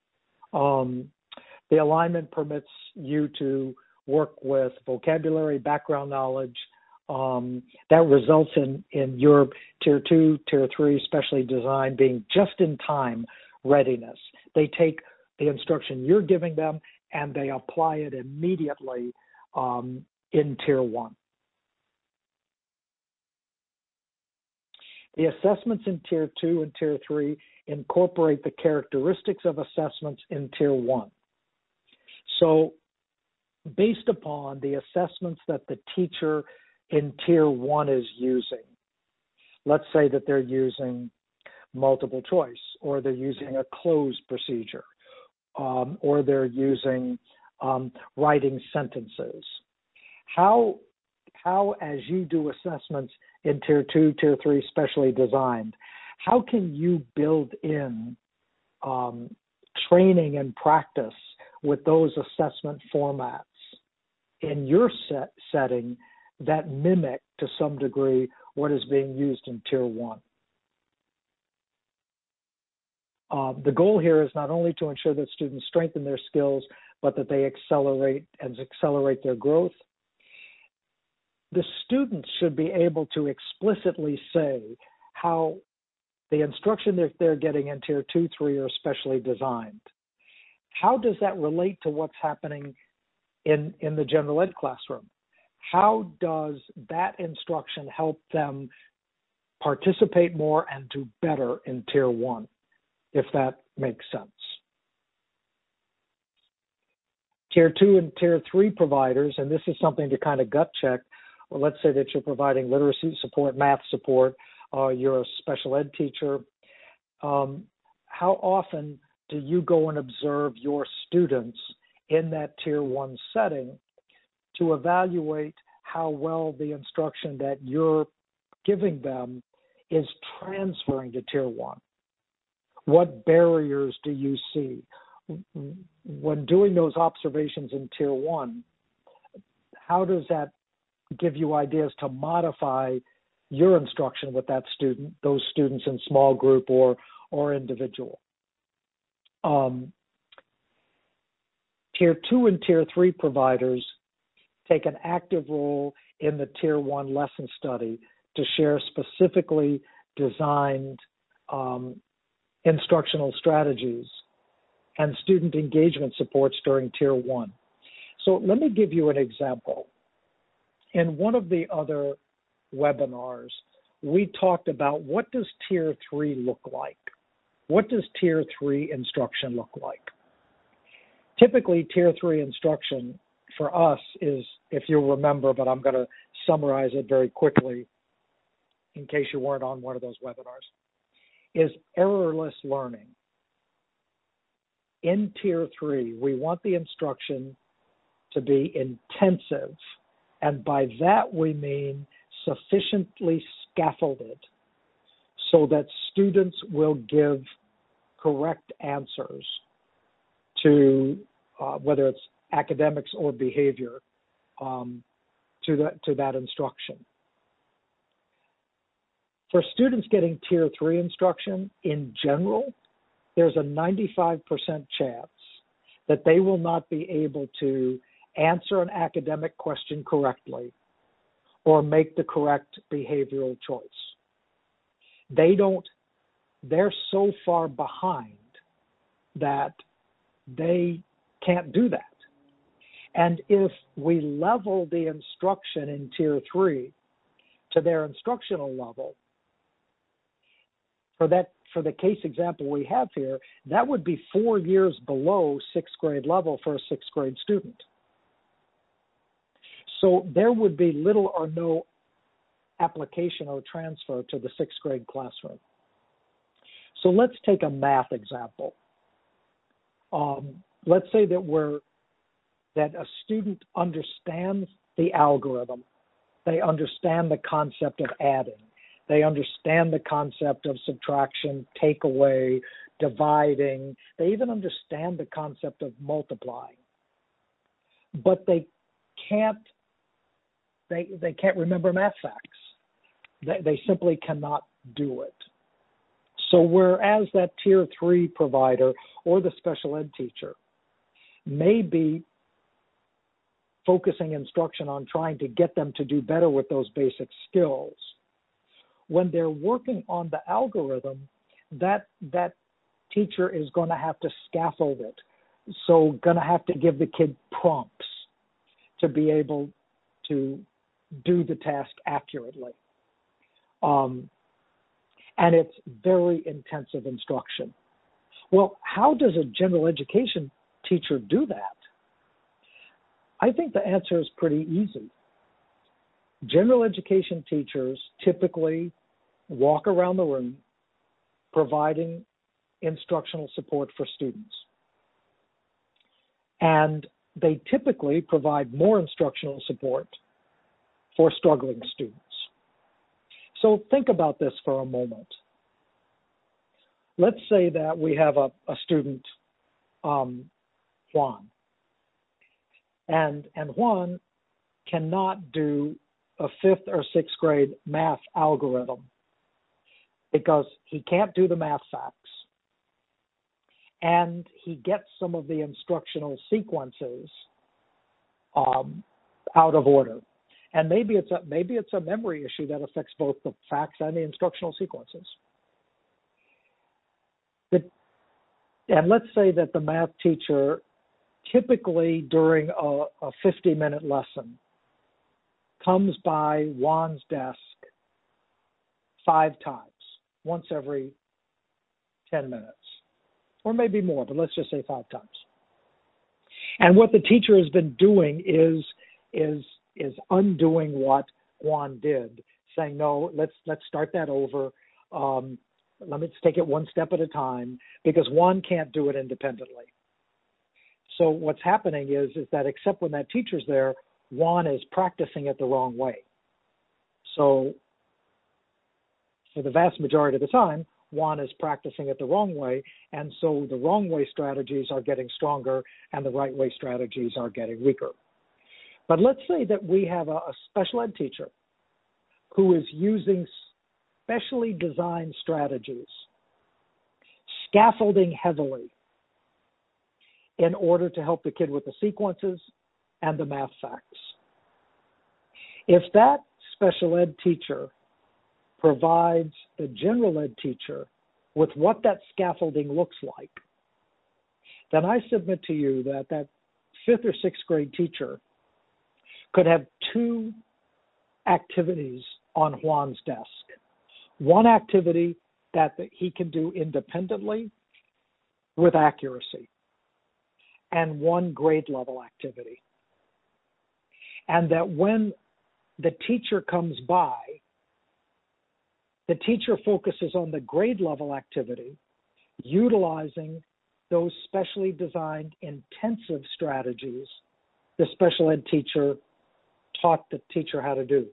The alignment permits you to work with vocabulary, background knowledge, that results in your Tier 2, Tier 3, specially designed being just-in-time readiness. They take the instruction you're giving them and they apply it immediately in Tier 1. The assessments in Tier 2 and Tier 3 incorporate the characteristics of assessments in Tier 1. So, based upon the assessments that the teacher in Tier 1 is using, let's say that they're using multiple choice, or they're using a closed procedure, or they're using writing sentences. How, as you do assessments in Tier 2, Tier 3, specially designed, how can you build in training and practice with those assessment formats in your setting that mimic to some degree what is being used in Tier 1? The goal here is not only to ensure that students strengthen their skills, but that they accelerate their growth. The students should be able to explicitly say how the instruction that they're getting in Tier 2, 3 are specially designed. How does that relate to what's happening in the general ed classroom? How does that instruction help them participate more and do better in Tier 1, if that makes sense? Tier 2 and Tier 3 providers, and this is something to kind of gut check. Well, let's say that you're providing literacy support, math support, you're a special ed teacher. How often do you go and observe your students in that Tier 1 setting to evaluate how well the instruction that you're giving them is transferring to Tier 1? What barriers do you see? When doing those observations in Tier 1, how does that give you ideas to modify your instruction with that student, those students in small group or individual? Tier 2 and Tier 3 providers take an active role in the Tier 1 lesson study to share specifically designed instructional strategies and student engagement supports during Tier 1. So let me give you an example. In one of the other webinars, we talked about what does Tier 3 look like? What does Tier 3 instruction look like? Typically, Tier 3 instruction for us is, if you'll remember, but I'm going to summarize it very quickly in case you weren't on one of those webinars, is errorless learning. In Tier 3, we want the instruction to be intensive, and by that we mean sufficiently scaffolded so that students will give correct answers to whether it's academics or behavior to that instruction. For students getting Tier 3 instruction, in general, there's a 95% chance that they will not be able to answer an academic question correctly or make the correct behavioral choice. They're so far behind that they can't do that. And if we level the instruction in Tier 3 to their instructional level, for the case example we have here, that would be 4 years below sixth grade level for a sixth grade student. So there would be little or no application or transfer to the sixth grade classroom. So let's take a math example. Let's say that a student understands the algorithm. They understand the concept of adding. They understand the concept of subtraction, take away, dividing. They even understand the concept of multiplying. But they can't remember math facts. They simply cannot do it. So whereas that Tier 3 provider or the special ed teacher may be focusing instruction on trying to get them to do better with those basic skills, when they're working on the algorithm, that teacher is going to have to scaffold it. So going to have to give the kid prompts to be able to do the task accurately. And it's very intensive instruction. Well, how does a general education teacher do that? I think the answer is pretty easy. General education teachers typically walk around the room providing instructional support for students. And they typically provide more instructional support for struggling students. So think about this for a moment. Let's say that we have a student, Juan, and Juan cannot do a 5th or 6th grade math algorithm because he can't do the math facts, and he gets some of the instructional sequences out of order. And maybe it's a memory issue that affects both the facts and the instructional sequences. And let's say that the math teacher typically during a 50-minute lesson comes by Juan's desk 5 times, once every 10 minutes, or maybe more, but let's just say 5 times. And what the teacher has been doing is undoing what Juan did, saying, no, let's start that over. Let's take it one step at a time, because Juan can't do it independently. So what's happening is that except when that teacher's there, Juan is practicing it the wrong way. So for the vast majority of the time, Juan is practicing it the wrong way, and so the wrong way strategies are getting stronger and the right way strategies are getting weaker. But let's say that we have a special ed teacher who is using specially designed strategies, scaffolding heavily in order to help the kid with the sequences and the math facts. If that special ed teacher provides the general ed teacher with what that scaffolding looks like, then I submit to you that 5th or 6th grade teacher could have 2 activities on Juan's desk. One activity that he can do independently with accuracy, and one grade level activity. And that when the teacher comes by, the teacher focuses on the grade level activity, utilizing those specially designed intensive strategies the special ed teacher taught the teacher how to do.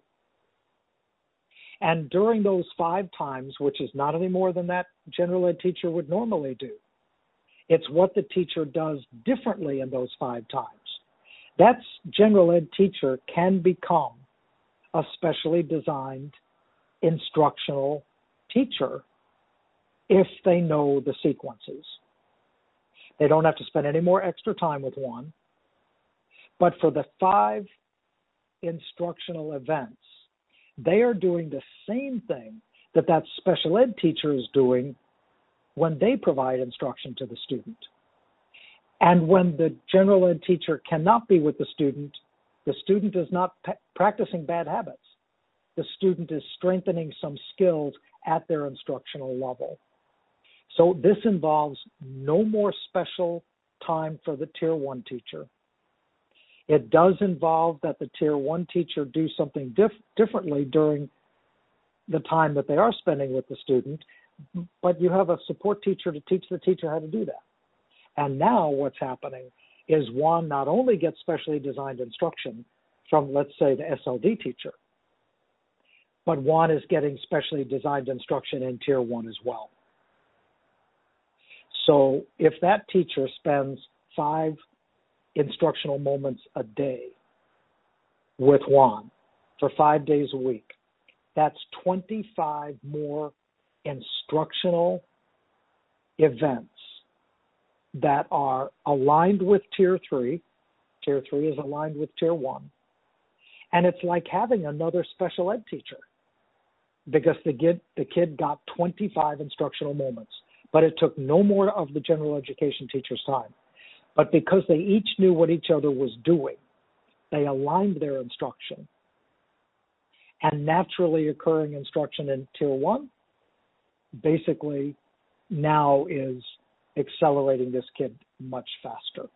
And during those 5 times, which is not any more than that general ed teacher would normally do, it's what the teacher does differently in those 5 times. That general ed teacher can become a specially designed instructional teacher if they know the sequences. They don't have to spend any more extra time with one. But for the 5 instructional events, they are doing the same thing that special ed teacher is doing when they provide instruction to the student. And when the general ed teacher cannot be with the student is not practicing bad habits. The student is strengthening some skills at their instructional level. So this involves no more special time for the Tier 1 teacher. It does involve that the Tier 1 teacher do something differently during the time that they are spending with the student, but you have a support teacher to teach the teacher how to do that. And now what's happening is Juan not only gets specially designed instruction from, let's say, the SLD teacher, but Juan is getting specially designed instruction in Tier 1 as well. So if that teacher spends 5 instructional moments a day with Juan for 5 days a week, that's 25 more instructional events that are aligned with Tier 3. Tier 3 is aligned with Tier 1. And it's like having another special ed teacher because the kid got 25 instructional moments, but it took no more of the general education teacher's time. But because they each knew what each other was doing, they aligned their instruction. And naturally occurring instruction in Tier 1 basically now is accelerating this kid much faster.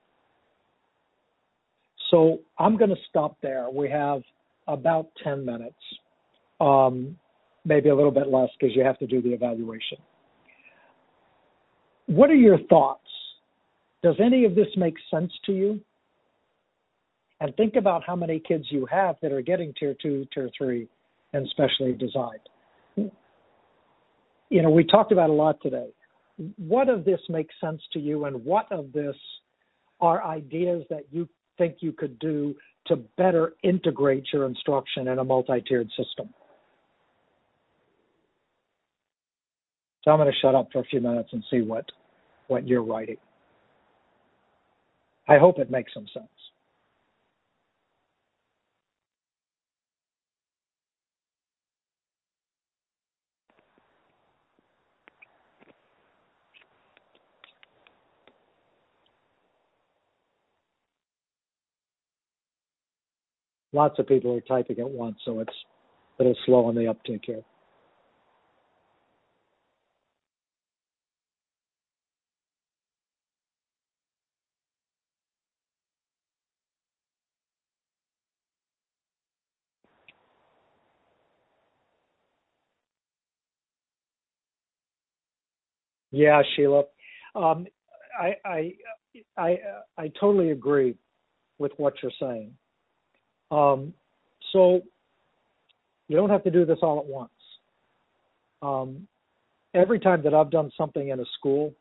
So I'm going to stop there. We have about 10 minutes, maybe a little bit less because you have to do the evaluation. What are your thoughts? Does any of this make sense to you? And think about how many kids you have that are getting Tier 2, Tier 3, and specially designed. You know, we talked about a lot today. What of this makes sense to you, and what of this are ideas that you think you could do to better integrate your instruction in a multi-tiered system? So I'm going to shut up for a few minutes and see what you're writing. I hope it makes some sense. Lots of people are typing at once, so it's a little slow on the uptake here. Yeah, Sheila, I totally agree with what you're saying. So you don't have to do this all at once. Every time that I've done something in a school,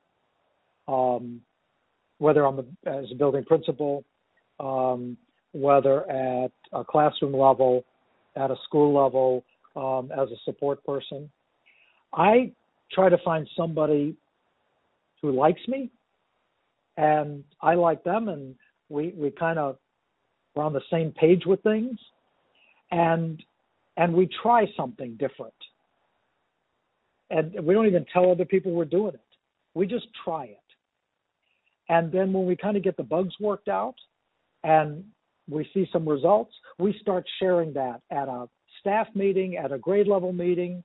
whether I'm as a building principal, whether at a classroom level, at a school level, as a support person, I try to find somebody who likes me and I like them, and we kind of we're on the same page with things, and we try something different. And we don't even tell other people we're doing it. We just try it. And then when we kind of get the bugs worked out and we see some results, we start sharing that at a staff meeting, at a grade level meeting,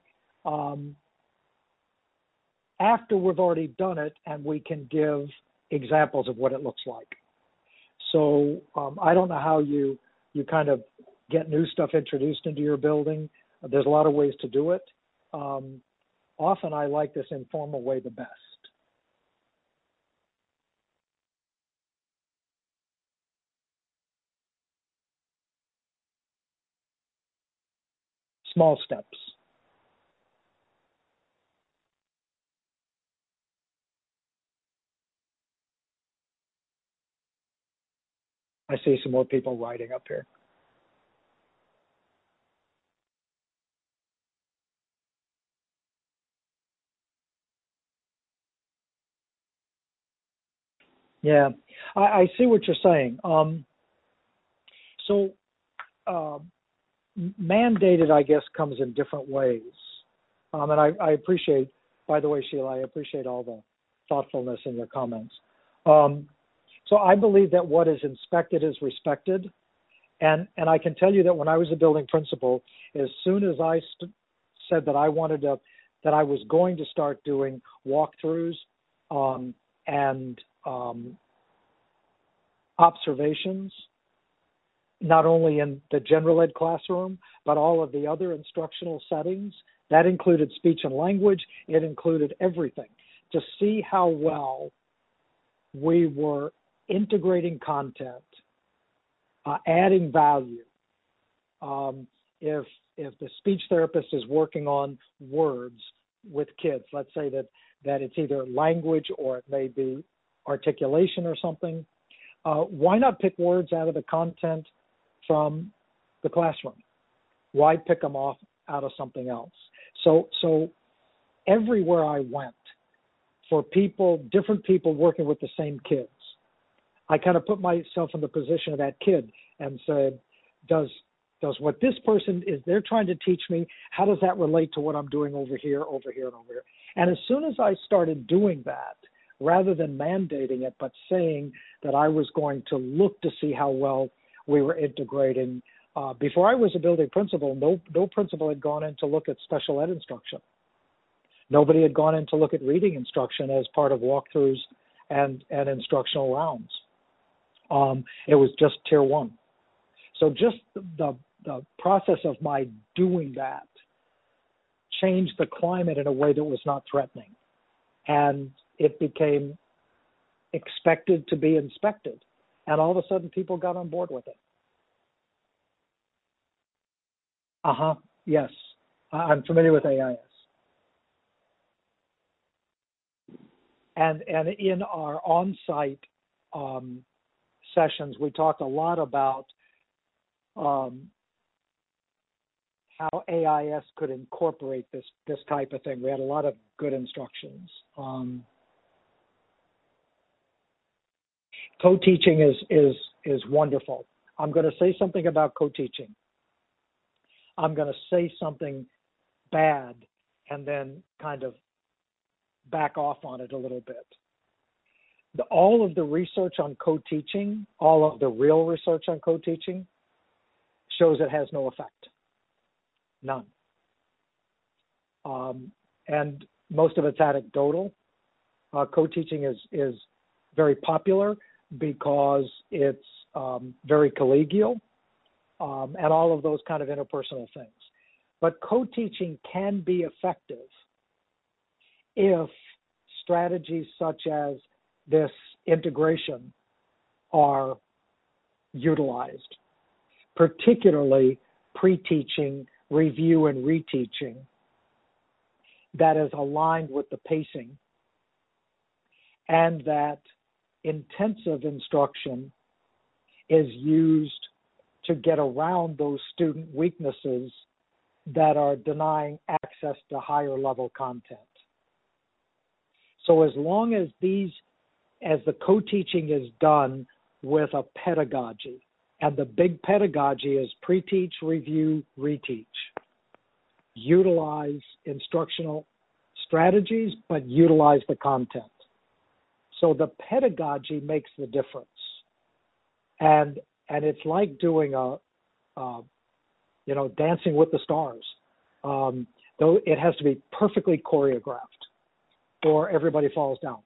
after we've already done it, and we can give examples of what it looks like. So I don't know how you kind of get new stuff introduced into your building. There's a lot of ways to do it. Often I like this informal way the best. Small steps. I see some more people writing up here. Yeah, I see what you're saying. So mandated, I guess, comes in different ways. And I appreciate, by the way, Sheila, I appreciate all the thoughtfulness in your comments. So I believe that what is inspected is respected. And I can tell you that when I was a building principal, as soon as I said that I wanted to, that I was going to start doing walkthroughs and observations, not only in the general ed classroom, but all of the other instructional settings, that included speech and language, it included everything, to see how well we were integrating content, adding value, if the speech therapist is working on words with kids, let's say that it's either language or it may be articulation or something, why not pick words out of the content from the classroom? Why pick them off out of something else? So everywhere I went, for different people working with the same kids, I kind of put myself in the position of that kid and said, does what this person is they're trying to teach me, how does that relate to what I'm doing over here, and over here? And as soon as I started doing that, rather than mandating it, but saying that I was going to look to see how well we were integrating, before I was a building principal, no principal had gone in to look at special ed instruction. Nobody had gone in to look at reading instruction as part of walkthroughs and instructional rounds. It was just tier 1. So just the process of my doing that changed the climate in a way that was not threatening. And it became expected to be inspected. And all of a sudden, people got on board with it. Yes. I'm familiar with AIS. And in our on-site sessions, we talked a lot about how AIS could incorporate this type of thing. We had a lot of good instructions. Co-teaching is wonderful. I'm going to say something about co-teaching. I'm going to say something bad and then kind of back off on it a little bit. All of the research on co-teaching, all of the real research on co-teaching, shows it has no effect. None. And most of it's anecdotal. Co-teaching is very popular because it's very collegial and all of those kind of interpersonal things. But co-teaching can be effective if strategies such as this integration are utilized, particularly pre-teaching, review, and reteaching that is aligned with the pacing, and that intensive instruction is used to get around those student weaknesses that are denying access to higher level content. So as long as the co-teaching is done with a pedagogy, and the big pedagogy is pre-teach, review, reteach. Utilize instructional strategies, but utilize the content. So the pedagogy makes the difference. And it's like doing Dancing with the Stars. Though it has to be perfectly choreographed, or everybody falls down.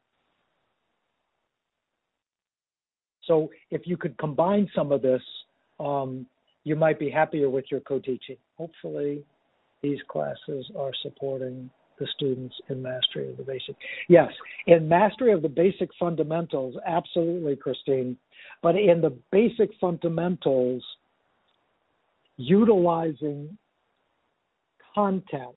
So if you could combine some of this, you might be happier with your co-teaching. Hopefully, these classes are supporting the students in mastery of the basic. Yes, in mastery of the basic fundamentals, absolutely, Christine. But in the basic fundamentals, utilizing content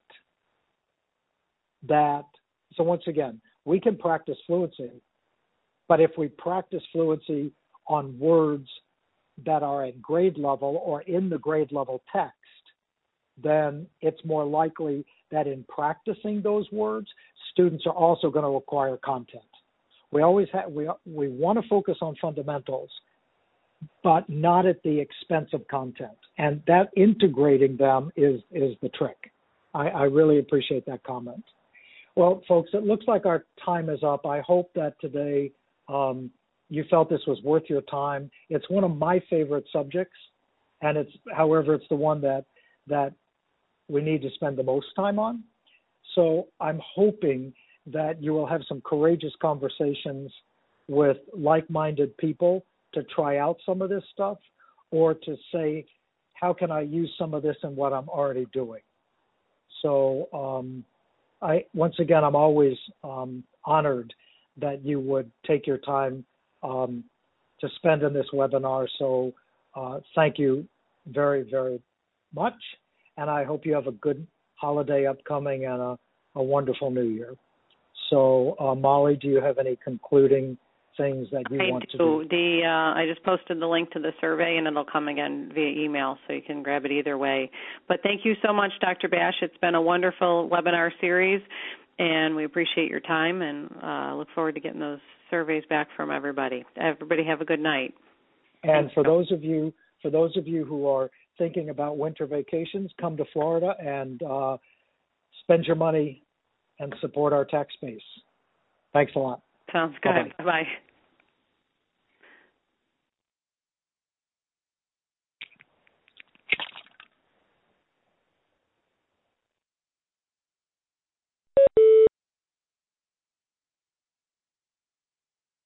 so once again, we can practice fluency, but if we practice fluency on words that are at grade level or in the grade level text, then it's more likely that in practicing those words, students are also going to acquire content. We want to focus on fundamentals, but not at the expense of content. And that integrating them is the trick. I really appreciate that comment. Well, folks, it looks like our time is up. I hope that today you felt this was worth your time. It's one of my favorite subjects, and however, it's the one that we need to spend the most time on. So I'm hoping that you will have some courageous conversations with like-minded people to try out some of this stuff, or to say, how can I use some of this in what I'm already doing? So once again, I'm always honored that you would take your time to spend in this webinar. So thank you very, very much. and I hope you have a good holiday upcoming and a wonderful New Year. So, Molly, do you have any concluding things that you want to do? I just posted the link to the survey, and it'll come again via email, so you can grab it either way. But thank you so much, Dr. Bash. It's been a wonderful webinar series, and we appreciate your time, and look forward to getting those surveys back from everybody. Everybody have a good night. And for those of you who are thinking about winter vacations, come to Florida and spend your money and support our tax base. Thanks a lot. Sounds good. Bye-bye.